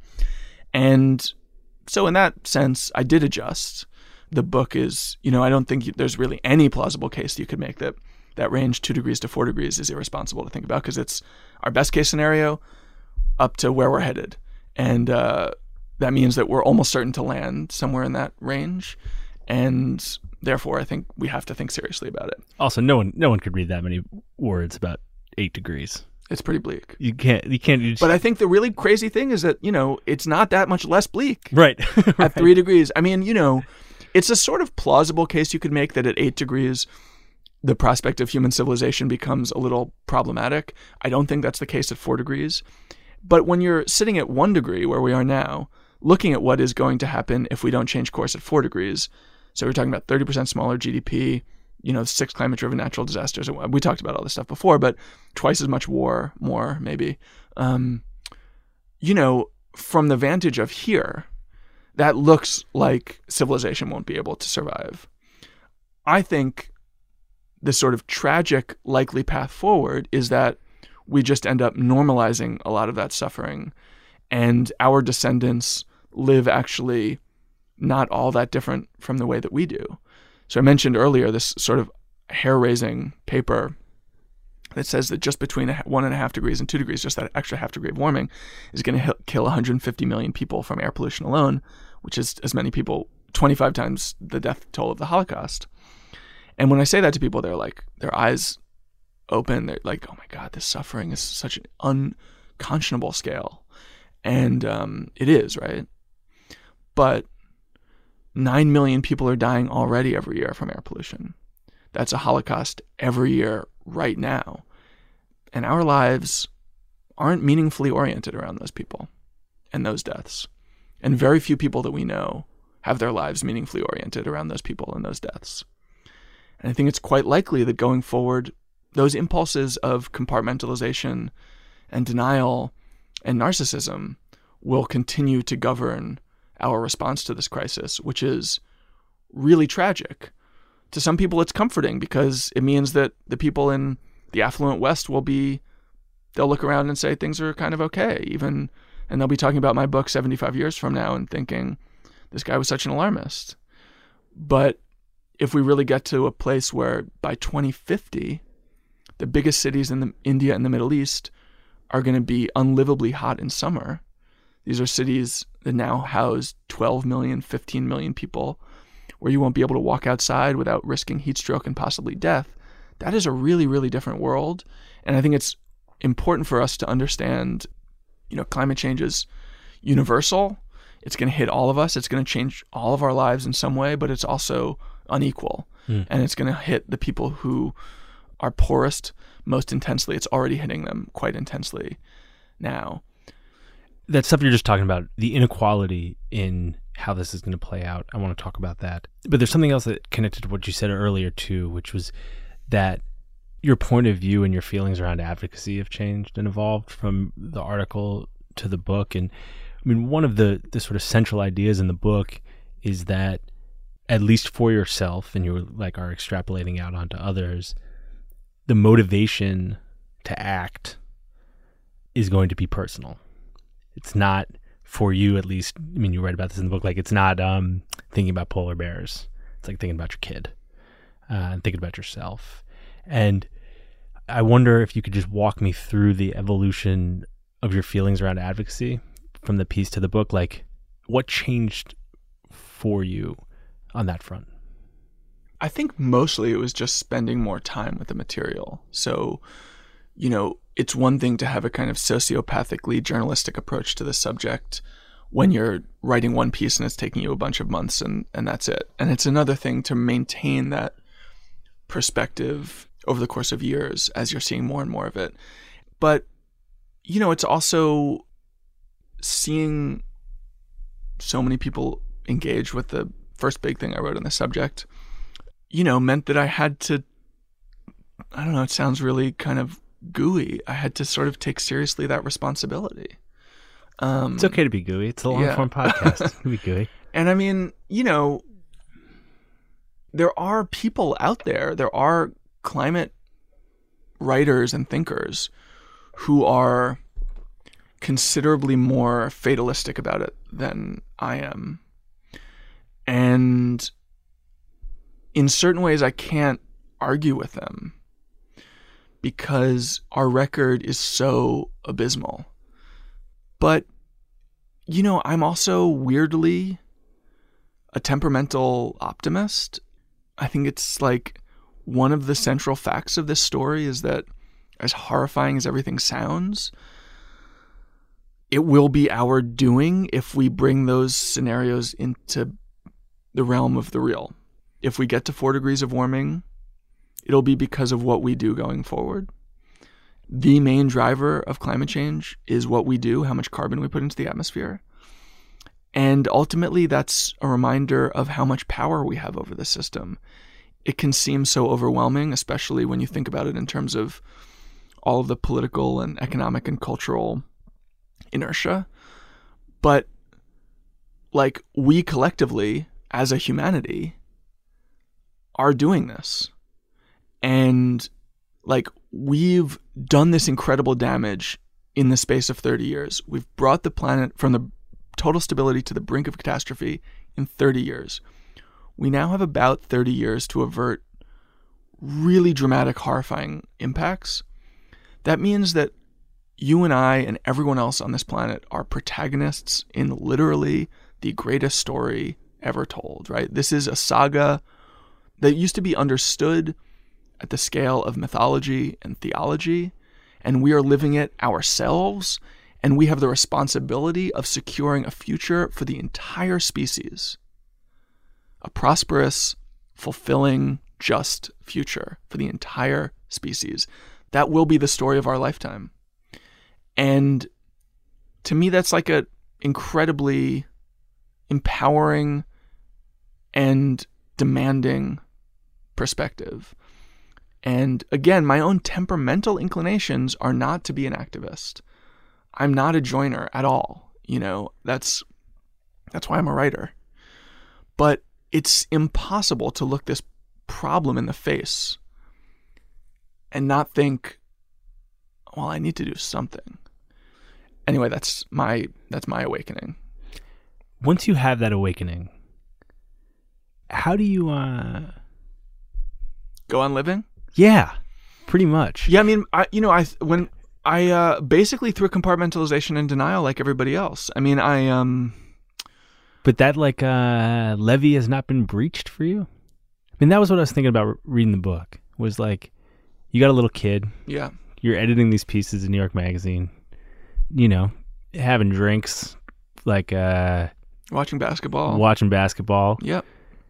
Speaker 6: And so in that sense, I did adjust. The book is, you know, I don't think there's really any plausible case that you could make that that range two degrees to four degrees is irresponsible to think about, because it's our best case scenario up to where we're headed. And uh, that means that we're almost certain to land somewhere in that range. And therefore, I think we have to think seriously about it.
Speaker 3: Also, no one no one could read that many words about eight degrees.
Speaker 6: It's pretty bleak.
Speaker 3: You can't. You can't. You just...
Speaker 6: But I think the really crazy thing is that, you know, it's not that much less bleak.
Speaker 3: Right.
Speaker 6: At
Speaker 3: right.
Speaker 6: three degrees. I mean, you know, it's a sort of plausible case you could make that at eight degrees, the prospect of human civilization becomes a little problematic. I don't think that's the case at four degrees. But when you're sitting at one degree, where we are now, looking at what is going to happen if we don't change course at four degrees, so we're talking about thirty percent smaller G D P, you know, six climate-driven natural disasters. We talked about all this stuff before, but twice as much war, more maybe. Um, you know, from the vantage of here, that looks like civilization won't be able to survive. I think the sort of tragic likely path forward is that we just end up normalizing a lot of that suffering, and our descendants live actually not all that different from the way that we do. So I mentioned earlier this sort of hair-raising paper that says that just between a, one and a half degrees and two degrees, just that extra half degree of warming is going to kill one hundred fifty million people from air pollution alone, which is as many people, twenty-five times the death toll of the Holocaust. And when I say that to people, they're like, their eyes open. They're like, oh my God, this suffering is such an unconscionable scale. And um, it is, right? But nine million people are dying already every year from air pollution. That's a Holocaust every year right now. And our lives aren't meaningfully oriented around those people and those deaths. And very few people that we know have their lives meaningfully oriented around those people and those deaths. And I think it's quite likely that going forward, those impulses of compartmentalization and denial and narcissism will continue to govern our response to this crisis, which is really tragic. To some people, it's comforting because it means that the people in the affluent West will be, they'll look around and say things are kind of okay, even, and they'll be talking about my book seventy-five years from now and thinking, this guy was such an alarmist. But if we really get to a place where by twenty fifty, the biggest cities in the, India and the Middle East are going to be unlivably hot in summer. These are cities that now house twelve million, fifteen million people, where you won't be able to walk outside without risking heat stroke and possibly death. That is a really, really different world. And I think it's important for us to understand, you know, climate change is universal. It's going to hit all of us. It's going to change all of our lives in some way, but it's also unequal. Mm. And it's going to hit the people who are poorest most intensely. It's already hitting them quite intensely now.
Speaker 3: That stuff you're just talking about, the inequality in how this is going to play out, I want to talk about that. But there's something else that connected to what you said earlier too, which was that your point of view and your feelings around advocacy have changed and evolved from the article to the book. And I mean, one of the, the sort of central ideas in the book is that, at least for yourself, and you like are extrapolating out onto others, the motivation to act is going to be personal. It's not for you, at least. I mean, you write about this in the book. Like, it's not um, thinking about polar bears. It's like thinking about your kid uh, and thinking about yourself. And I wonder if you could just walk me through the evolution of your feelings around advocacy from the piece to the book. Like, what changed for you on that front?
Speaker 6: I think mostly it was just spending more time with the material. So, you know, it's one thing to have a kind of sociopathically journalistic approach to the subject when you're writing one piece and it's taking you a bunch of months and, and that's it. And it's another thing to maintain that perspective over the course of years as you're seeing more and more of it. But, you know, it's also seeing so many people engage with the first big thing I wrote on the subject, you know, meant that I had to, I don't know, it sounds really kind of gooey. I had to sort of take seriously that responsibility. Um,
Speaker 3: It's okay to be gooey. It's a long-form
Speaker 6: yeah.
Speaker 3: podcast. Be gooey.
Speaker 6: And I mean, you know, there are people out there, there are climate writers and thinkers who are considerably more fatalistic about it than I am. And in certain ways, I can't argue with them because our record is so abysmal. But, you know, I'm also weirdly a temperamental optimist. I think it's like one of the central facts of this story is that as horrifying as everything sounds, it will be our doing if we bring those scenarios into the realm of the real. If we get to four degrees of warming, it'll be because of what we do going forward. The main driver of climate change is what we do, how much carbon we put into the atmosphere. And ultimately, that's a reminder of how much power we have over the system. It can seem so overwhelming, especially when you think about it in terms of all of the political and economic and cultural inertia. But like we collectively, as a humanity, are doing this. And like we've done this incredible damage in the space of thirty years. We've brought the planet from the total stability to the brink of catastrophe in thirty years. We now have about thirty years to avert really dramatic, horrifying impacts. That means that you and I and everyone else on this planet are protagonists in literally the greatest story ever told, right? This is a saga that used to be understood at the scale of mythology and theology, and we are living it ourselves, and we have the responsibility of securing a future for the entire species. A prosperous, fulfilling, just future for the entire species. That will be the story of our lifetime. And to me, that's like a incredibly empowering and demanding perspective. And again, my own temperamental inclinations are not to be an activist. I'm not a joiner at all. You know, that's that's why I'm a writer. But it's impossible to look this problem in the face and not think, well, I need to do something. Anyway, that's my that's my awakening.
Speaker 3: Once you have that awakening, how do you uh
Speaker 6: Go on living?
Speaker 3: Yeah, pretty much.
Speaker 6: Yeah, I mean, I you know, I when I uh, basically through compartmentalization and denial like everybody else. I mean, I um
Speaker 3: But that like uh levee has not been breached for you? I mean, that was what I was thinking about reading the book. Was like you got a little kid.
Speaker 6: Yeah.
Speaker 3: You're editing these pieces in New York Magazine. You know, having drinks, like uh
Speaker 6: Watching basketball.
Speaker 3: watching basketball.
Speaker 6: Yep.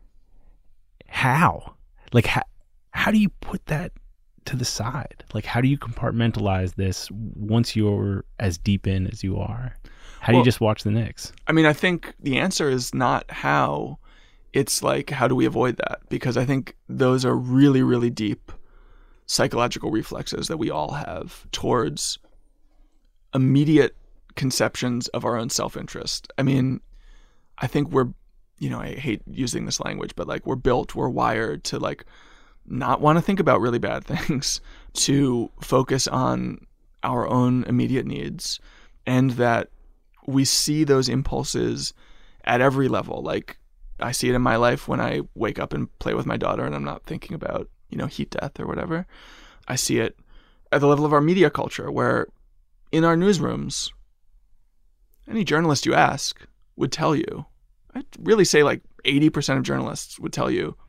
Speaker 3: How? Like how how do you put that to the side? Like how do you compartmentalize this once you're as deep in as you are? How do
Speaker 6: Well,
Speaker 3: you just watch the Knicks?
Speaker 6: I mean, I think the answer is not how. It's like, how do we avoid that? Because I think those are really, really deep psychological reflexes that we all have towards immediate conceptions of our own self-interest. I mean, I think we're, you know, I hate using this language, but like we're built, we're wired to like not want to think about really bad things, to focus on our own immediate needs, and that we see those impulses at every level. Like I see it in my life when I wake up and play with my daughter and I'm not thinking about, you know, heat death or whatever. I see it at the level of our media culture, where in our newsrooms, any journalist you ask would tell you, I'd really say like eighty percent of journalists would tell you,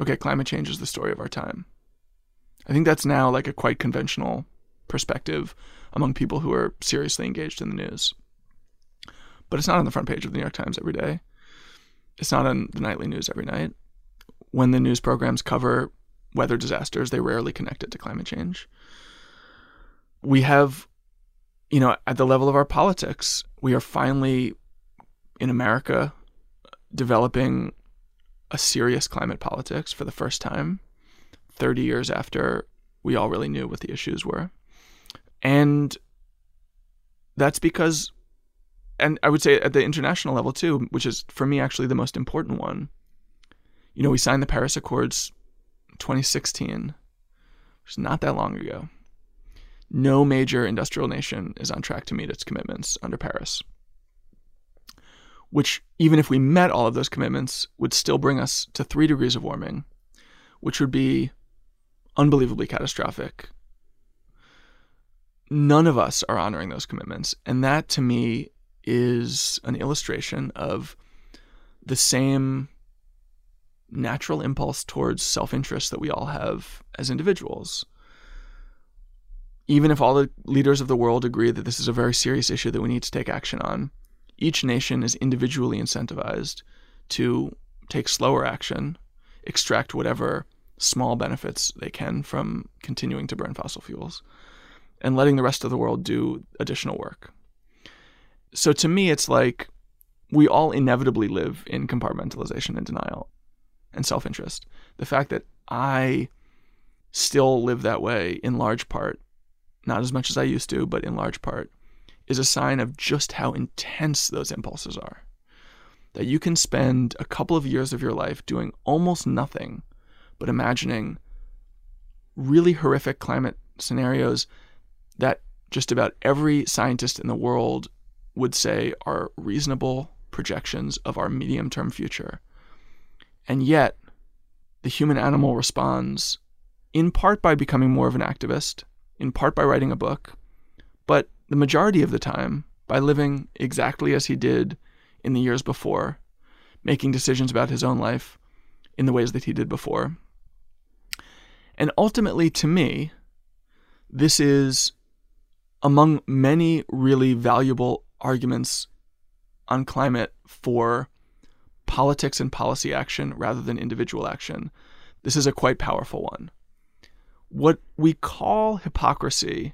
Speaker 6: okay, climate change is the story of our time. I think that's now like a quite conventional perspective among people who are seriously engaged in the news. But it's not on the front page of the New York Times every day. It's not on the nightly news every night. When the news programs cover weather disasters, they rarely connect it to climate change. We have, you know, at the level of our politics, we are finally, in America, developing a serious climate politics for the first time, thirty years after we all really knew what the issues were. And that's because, and I would say at the international level too, which is for me actually the most important one, you know, we signed the Paris Accords in twenty sixteen, which is not that long ago. No major industrial nation is on track to meet its commitments under Paris, which even if we met all of those commitments would still bring us to three degrees of warming, which would be unbelievably catastrophic. None of us are honoring those commitments. And that to me is an illustration of the same natural impulse towards self-interest that we all have as individuals. Even if all the leaders of the world agree that this is a very serious issue that we need to take action on, each nation is individually incentivized to take slower action, extract whatever small benefits they can from continuing to burn fossil fuels, and letting the rest of the world do additional work. So to me, it's like we all inevitably live in compartmentalization and denial and self-interest. The fact that I still live that way in large part, not as much as I used to, but in large part, is a sign of just how intense those impulses are. That you can spend a couple of years of your life doing almost nothing but imagining really horrific climate scenarios that just about every scientist in the world would say are reasonable projections of our medium-term future. And yet, the human animal responds in part by becoming more of an activist, in part by writing a book, but the majority of the time by living exactly as he did in the years before, making decisions about his own life in the ways that he did before. And ultimately, to me, this is among many really valuable arguments on climate for politics and policy action rather than individual action. This is a quite powerful one. What we call hypocrisy,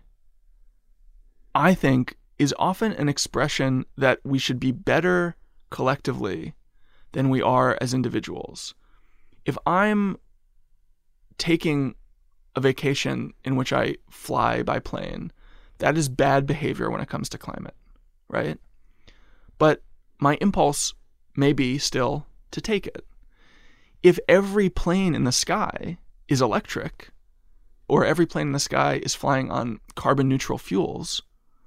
Speaker 6: I think, is often an expression that we should be better collectively than we are as individuals. If I'm taking a vacation in which I fly by plane, that is bad behavior when it comes to climate, right? But my impulse may be still to take it. If every plane in the sky is electric, or every plane in the sky is flying on carbon neutral fuels,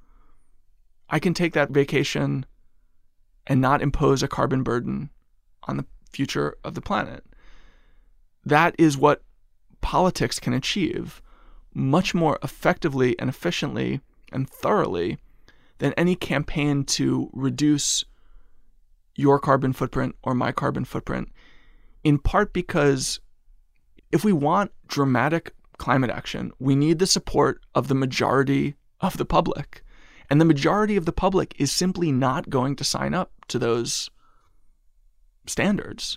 Speaker 6: I can take that vacation and not impose a carbon burden on the future of the planet. That is what politics can achieve much more effectively and efficiently and thoroughly than any campaign to reduce your carbon footprint or my carbon footprint, in part because if we want dramatic climate action, we need the support of the majority of the public. And the majority of the public is simply not going to sign up to those standards.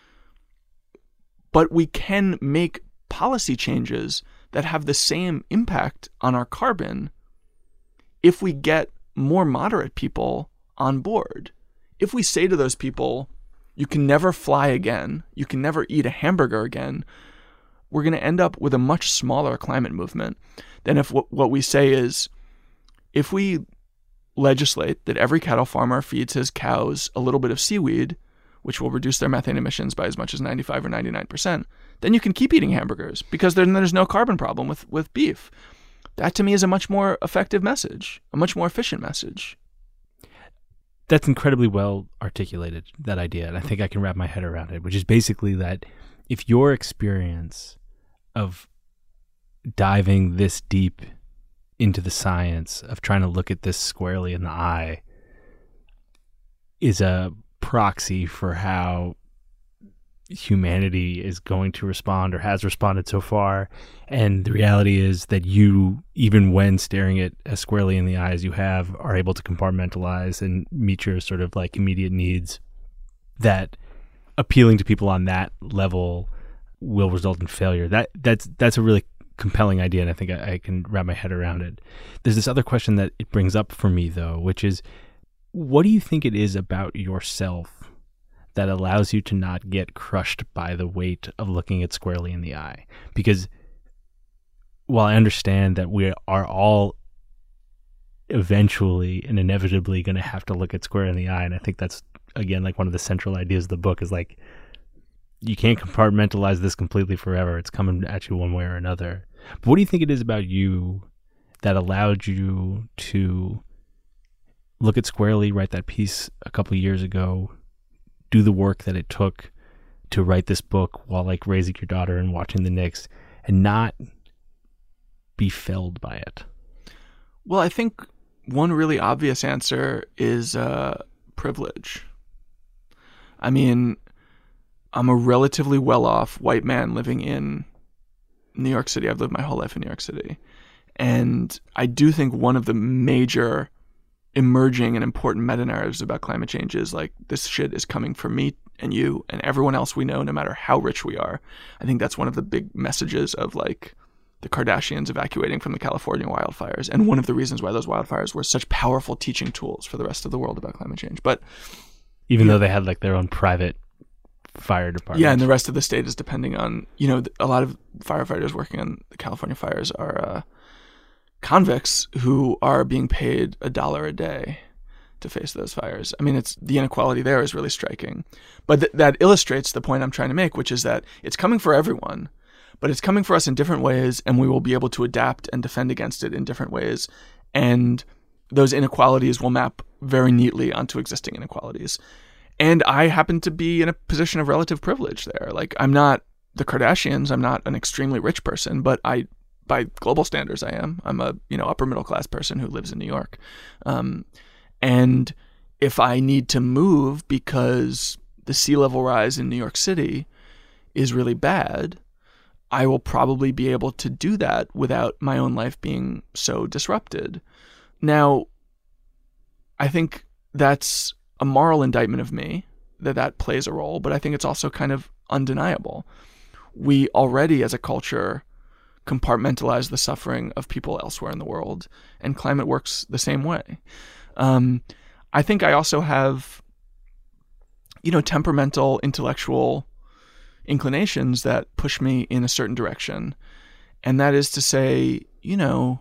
Speaker 6: But we can make policy changes that have the same impact on our carbon if we get more moderate people on board. If we say to those people, you can never fly again, you can never eat a hamburger again, we're going to end up with a much smaller climate movement than if what, what we say is, if we legislate that every cattle farmer feeds his cows a little bit of seaweed, which will reduce their methane emissions by as much as ninety-five or ninety-nine percent, then you can keep eating hamburgers because then there's no carbon problem with, with beef. That to me is a much more effective message, a much more efficient message.
Speaker 3: That's incredibly well articulated, that idea, and I think I can wrap my head around it, which is basically that if your experience of diving this deep into the science, of trying to look at this squarely in the eye, is a proxy for how humanity is going to respond or has responded so far. And the reality is that you, even when staring it as squarely in the eye as you have, are able to compartmentalize and meet your sort of like immediate needs, that appealing to people on that level will result in failure. That that's that's a really compelling idea, and I think I, I can wrap my head around it. There's this other question that it brings up for me, though, which is, what do you think it is about yourself that allows you to not get crushed by the weight of looking it squarely in the eye? Because while I understand that we are all eventually and inevitably going to have to look it square in the eye, and I think that's, again, like one of the central ideas of the book is like, you can't compartmentalize this completely forever. It's coming at you one way or another. But what do you think it is about you that allowed you to look it squarely, write that piece a couple of years ago, do the work that it took to write this book while like raising your daughter and watching the Knicks, and not be felled by it?
Speaker 6: Well, I think one really obvious answer is uh, privilege. I mean, I'm a relatively well-off white man living in New York City. I've lived my whole life in New York City. And I do think one of the major emerging and important meta-narratives about climate change is like, this shit is coming for me and you and everyone else we know, no matter how rich we are. I think that's one of the big messages of like the Kardashians evacuating from the California wildfires, and one of the reasons why those wildfires were such powerful teaching tools for the rest of the world about climate change. But
Speaker 3: even
Speaker 6: yeah.
Speaker 3: though they had like their own private fire department.
Speaker 6: Yeah, and the rest of the state is depending on, you know, a lot of firefighters working on the California fires are uh, convicts who are being paid a dollar a day to face those fires. I mean, it's the inequality there is really striking. But th- that illustrates the point I'm trying to make, which is that it's coming for everyone, but it's coming for us in different ways, and we will be able to adapt and defend against it in different ways. And those inequalities will map very neatly onto existing inequalities. And I happen to be in a position of relative privilege there. Like, I'm not the Kardashians. I'm not an extremely rich person, but I, by global standards, I am. I'm a, you know, upper middle class person who lives in New York. Um, and if I need to move because the sea level rise in New York City is really bad, I will probably be able to do that without my own life being so disrupted. Now, I think that's a moral indictment of me, that that plays a role, but I think it's also kind of undeniable. We already, as a culture, compartmentalize the suffering of people elsewhere in the world, and climate works the same way. Um, I think I also have, you know, temperamental, intellectual inclinations that push me in a certain direction, and that is to say, you know,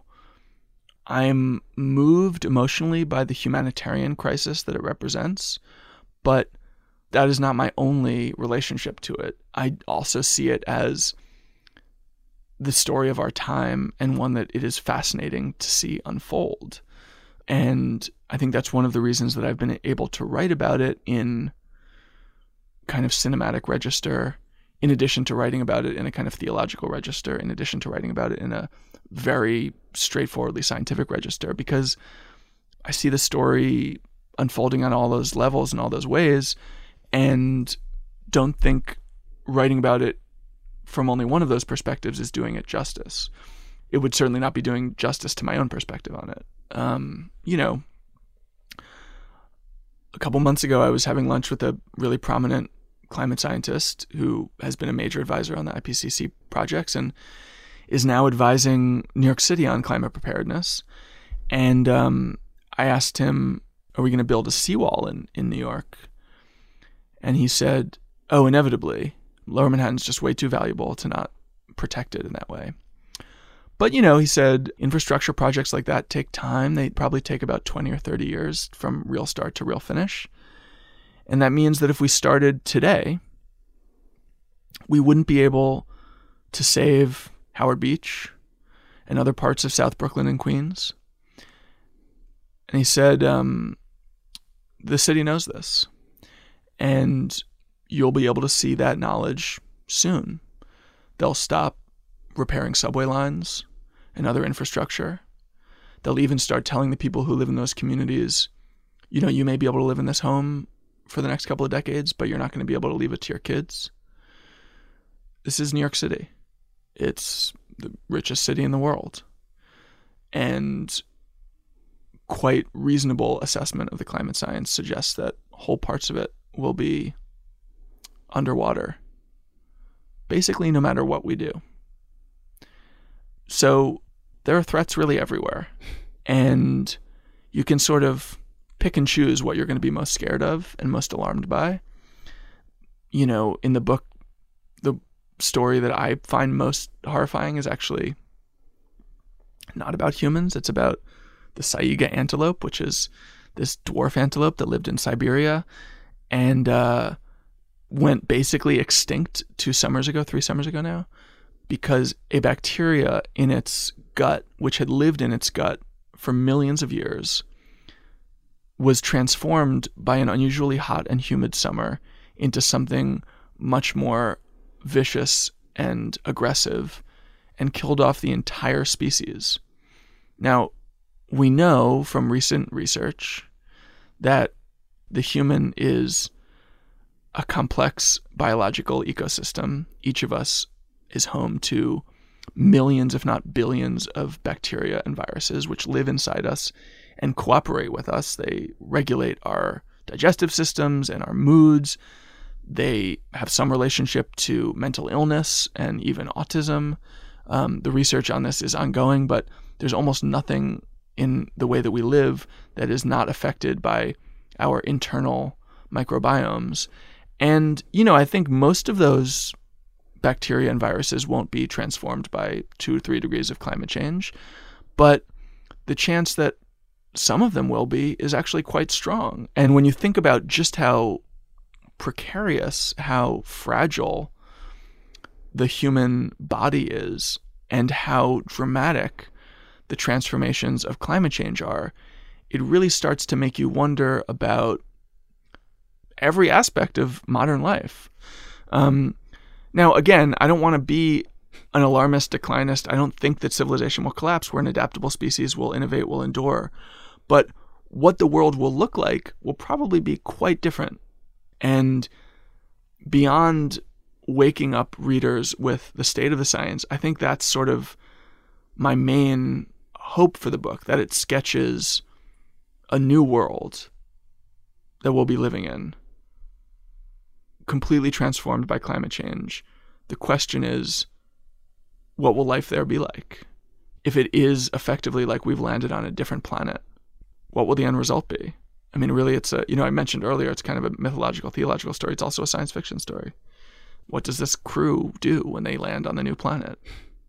Speaker 6: I'm moved emotionally by the humanitarian crisis that it represents, but that is not my only relationship to it. I also see it as the story of our time, and one that it is fascinating to see unfold. And I think that's one of the reasons that I've been able to write about it in kind of cinematic register, in addition to writing about it in a kind of theological register, in addition to writing about it in a very straightforwardly scientific register, because I see the story unfolding on all those levels and all those ways, and don't think writing about it from only one of those perspectives is doing it justice. It would certainly not be doing justice to my own perspective on it. Um, you know, a couple months ago, I was having lunch with a really prominent climate scientist who has been a major advisor on the I P C C projects and is now advising New York City on climate preparedness. And um, I asked him, are we going to build a seawall in, in New York? And he said, oh, inevitably. Lower Manhattan's just way too valuable to not protect it in that way. But, you know, he said, infrastructure projects like that take time. They probably take about twenty or thirty years from real start to real finish. And that means that if we started today, we wouldn't be able to save Howard Beach and other parts of South Brooklyn and Queens. And he said, um, the city knows this, and you'll be able to see that knowledge soon. They'll stop repairing subway lines and other infrastructure. They'll even start telling the people who live in those communities, you know, you may be able to live in this home for the next couple of decades, but you're not going to be able to leave it to your kids. this is New York City. It's the richest city in the world. And quite reasonable assessment of the climate science suggests that whole parts of it will be underwater, basically no matter what we do. So there are threats really everywhere. And you can sort of pick and choose what you're going to be most scared of and most alarmed by. You know, in the book, the story that I find most horrifying is actually not about humans. It's about the Saiga antelope, which is this dwarf antelope that lived in Siberia and uh, went basically extinct two summers ago, three summers ago now, because a bacteria in its gut, which had lived in its gut for millions of years, was transformed by an unusually hot and humid summer into something much more vicious and aggressive and killed off the entire species. Now, we know from recent research that the human is a complex biological ecosystem. Each of us is home to millions, if not billions, of bacteria and viruses which live inside us and cooperate with us. They regulate our digestive systems and our moods. They have some relationship to mental illness and even autism. Um, the research on this is ongoing, but there's almost nothing in the way that we live that is not affected by our internal microbiomes. And, you know, I think most of those bacteria and viruses won't be transformed by two or three degrees of climate change, but the chance that some of them will be is actually quite strong. And when you think about just how precarious, how fragile the human body is and how dramatic the transformations of climate change are, it really starts to make you wonder about every aspect of modern life. Um, now, again, I don't want to be an alarmist declinist. I don't think that civilization will collapse. We're an adaptable species. We'll innovate, we'll endure. But what the world will look like will probably be quite different. And beyond waking up readers with the state of the science, I think that's sort of my main hope for the book, that it sketches a new world that we'll be living in, completely transformed by climate change. The question is, what will life there be like? If it is effectively like we've landed on a different planet, what will the end result be? I mean, really, it's a, you know, I mentioned earlier, it's kind of a mythological, theological story. It's also a science fiction story. What does this crew do when they land on the new planet?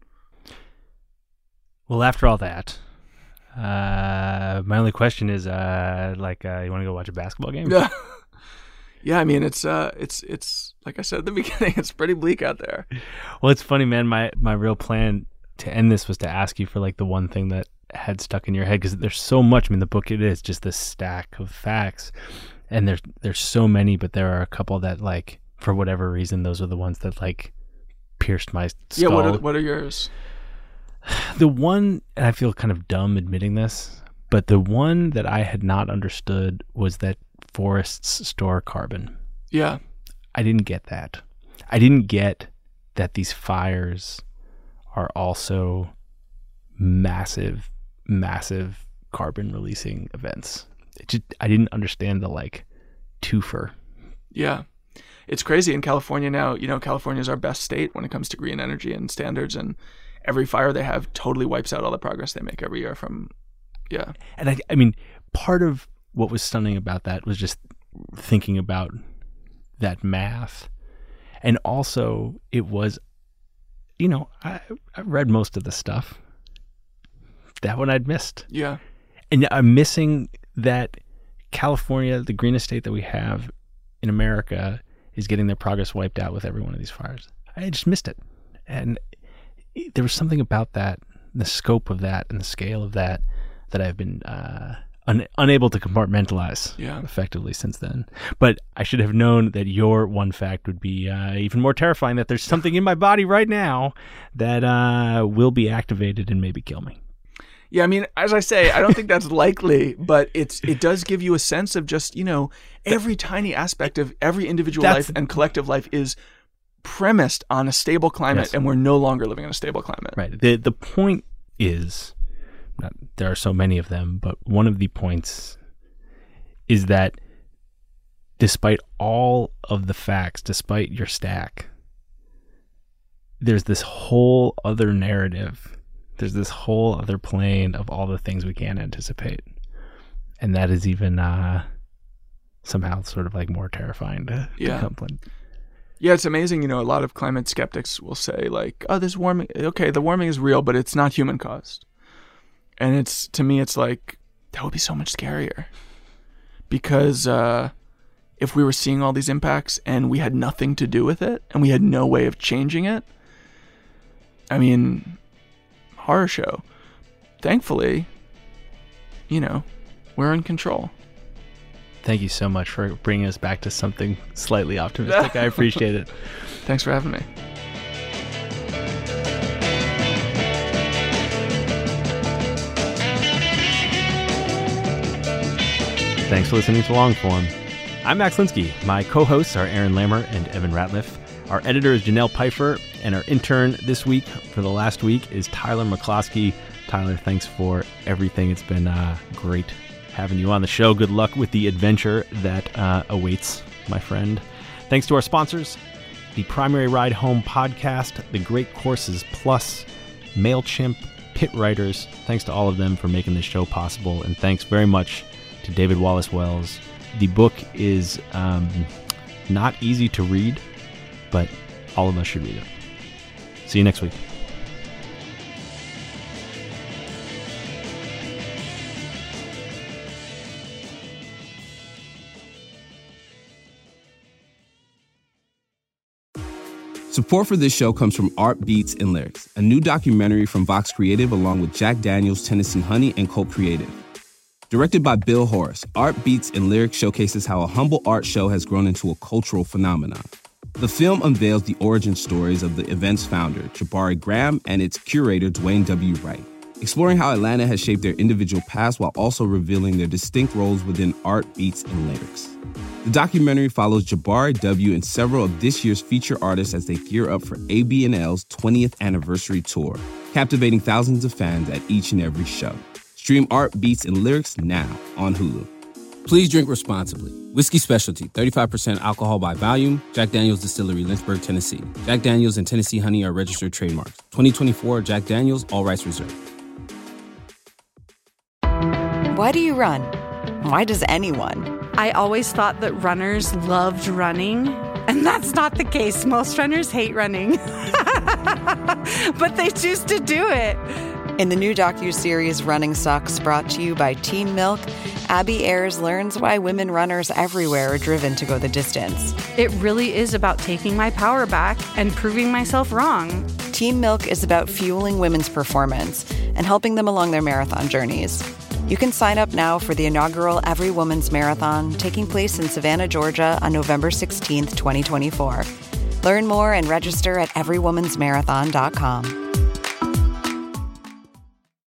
Speaker 3: Well, after all that, uh, my only question is, uh, like, uh, you want to go watch a basketball game?
Speaker 6: Yeah. Yeah, I mean, it's, uh, it's, it's like I said at the beginning, it's pretty bleak out there.
Speaker 3: Well, it's funny, man. My, my real plan to end this was to ask you for, like, the one thing that had stuck in your head, because there's so much. I mean, the book, it is just this stack of facts, and there's, there's so many, but there are a couple that, like, for whatever reason, those are the ones that, like, pierced my skull.
Speaker 6: Yeah, what are, what are yours?
Speaker 3: The one, and I feel kind of dumb admitting this, but the one that I had not understood was that forests store carbon.
Speaker 6: Yeah.
Speaker 3: I didn't get that. I didn't get that these fires are also massive, massive carbon releasing events. It just, I didn't understand the, like, twofer.
Speaker 6: Yeah. It's crazy in California now. You know, California is our best state when it comes to green energy and standards, and every fire they have totally wipes out all the progress they make every year from, yeah.
Speaker 3: And I, I mean, part of what was stunning about that was just thinking about that math. And also it was, you know, I, I read most of the stuff. That one I'd missed.
Speaker 6: Yeah.
Speaker 3: And I'm missing that California, the greenest state that we have in America, is getting their progress wiped out with every one of these fires. I just missed it. And there was something about that, the scope of that and the scale of that, that I've been uh, un- unable to compartmentalize
Speaker 6: yeah.
Speaker 3: effectively since then. But I should have known that your one fact would be uh, even more terrifying, that there's something in my body right now that uh, will be activated and maybe kill me.
Speaker 6: Yeah, I mean, as I say, I don't think that's likely, but it's it does give you a sense of just, you know, every tiny aspect of every individual
Speaker 3: That's,
Speaker 6: life and collective life is premised on a stable climate,
Speaker 3: Yes.
Speaker 6: and we're no longer living in a stable climate.
Speaker 3: Right. The the point is, not, there are so many of them, but one of the points is that despite all of the facts, despite your stack, there's this whole other narrative. There's this whole other plane of all the things we can't anticipate. And that is even uh, somehow sort of like more terrifying to,
Speaker 6: Yeah.
Speaker 3: to comprehend.
Speaker 6: Yeah, it's amazing. You know, a lot of climate skeptics will say, like, oh, this warming, okay, the warming is real, but it's not human caused. And it's, to me, it's like, that would be so much scarier. Because uh, if we were seeing all these impacts and we had nothing to do with it, and we had no way of changing it, I mean, horror show. Thankfully, you know, we're in control.
Speaker 3: Thank you so much for bringing us back to something slightly optimistic. I appreciate it.
Speaker 6: Thanks for having me.
Speaker 3: Thanks for listening to Longform. I'm Max Linsky. My co-hosts are Aaron Lammer and Evan Ratliff. Our editor is Janelle Pfeiffer, and our intern this week for the last week is Tyler McCloskey. Tyler, thanks for everything. It's been uh, great having you on the show. Good luck with the adventure that uh, awaits, my friend. Thanks to our sponsors, the Primary Ride Home podcast, The Great Courses Plus, MailChimp, Pit Writers. Thanks to all of them for making this show possible. And thanks very much to David Wallace Wells. The book is um, not easy to read, but all of us should read it. See you next week.
Speaker 1: Support for this show comes from Art Beats and Lyrics, a new documentary from Vox Creative along with Jack Daniels, Tennessee Honey, and Colt Creative. Directed by Bill Horace, Art Beats and Lyrics showcases how a humble art show has grown into a cultural phenomenon. The film unveils the origin stories of the event's founder, Jabari Graham, and its curator, Dwayne W. Wright, exploring how Atlanta has shaped their individual past while also revealing their distinct roles within art, beats, and lyrics. The documentary follows Jabari W. and several of this year's feature artists as they gear up for A B and L's twentieth anniversary tour, captivating thousands of fans at each and every show. Stream Art, Beats, and Lyrics now on Hulu. Please drink responsibly. Whiskey Specialty, thirty-five percent alcohol by volume. Jack Daniel's Distillery, Lynchburg, Tennessee. Jack Daniel's and Tennessee Honey are registered trademarks. twenty twenty-four Jack Daniel's, all rights reserved.
Speaker 2: Why do you run? Why does anyone?
Speaker 7: I always thought that runners loved running, and that's not the case. Most runners hate running, but they choose to do it.
Speaker 2: In the new docuseries Running Sucks, brought to you by Teen Milk, Abby Ayers learns why women runners everywhere are driven to go the distance.
Speaker 7: It really is about taking my power back and proving myself wrong.
Speaker 2: Teen Milk is about fueling women's performance and helping them along their marathon journeys. You can sign up now for the inaugural Every Woman's Marathon, taking place in Savannah, Georgia on November sixteenth, twenty twenty-four. Learn more and register at every woman's marathon dot com.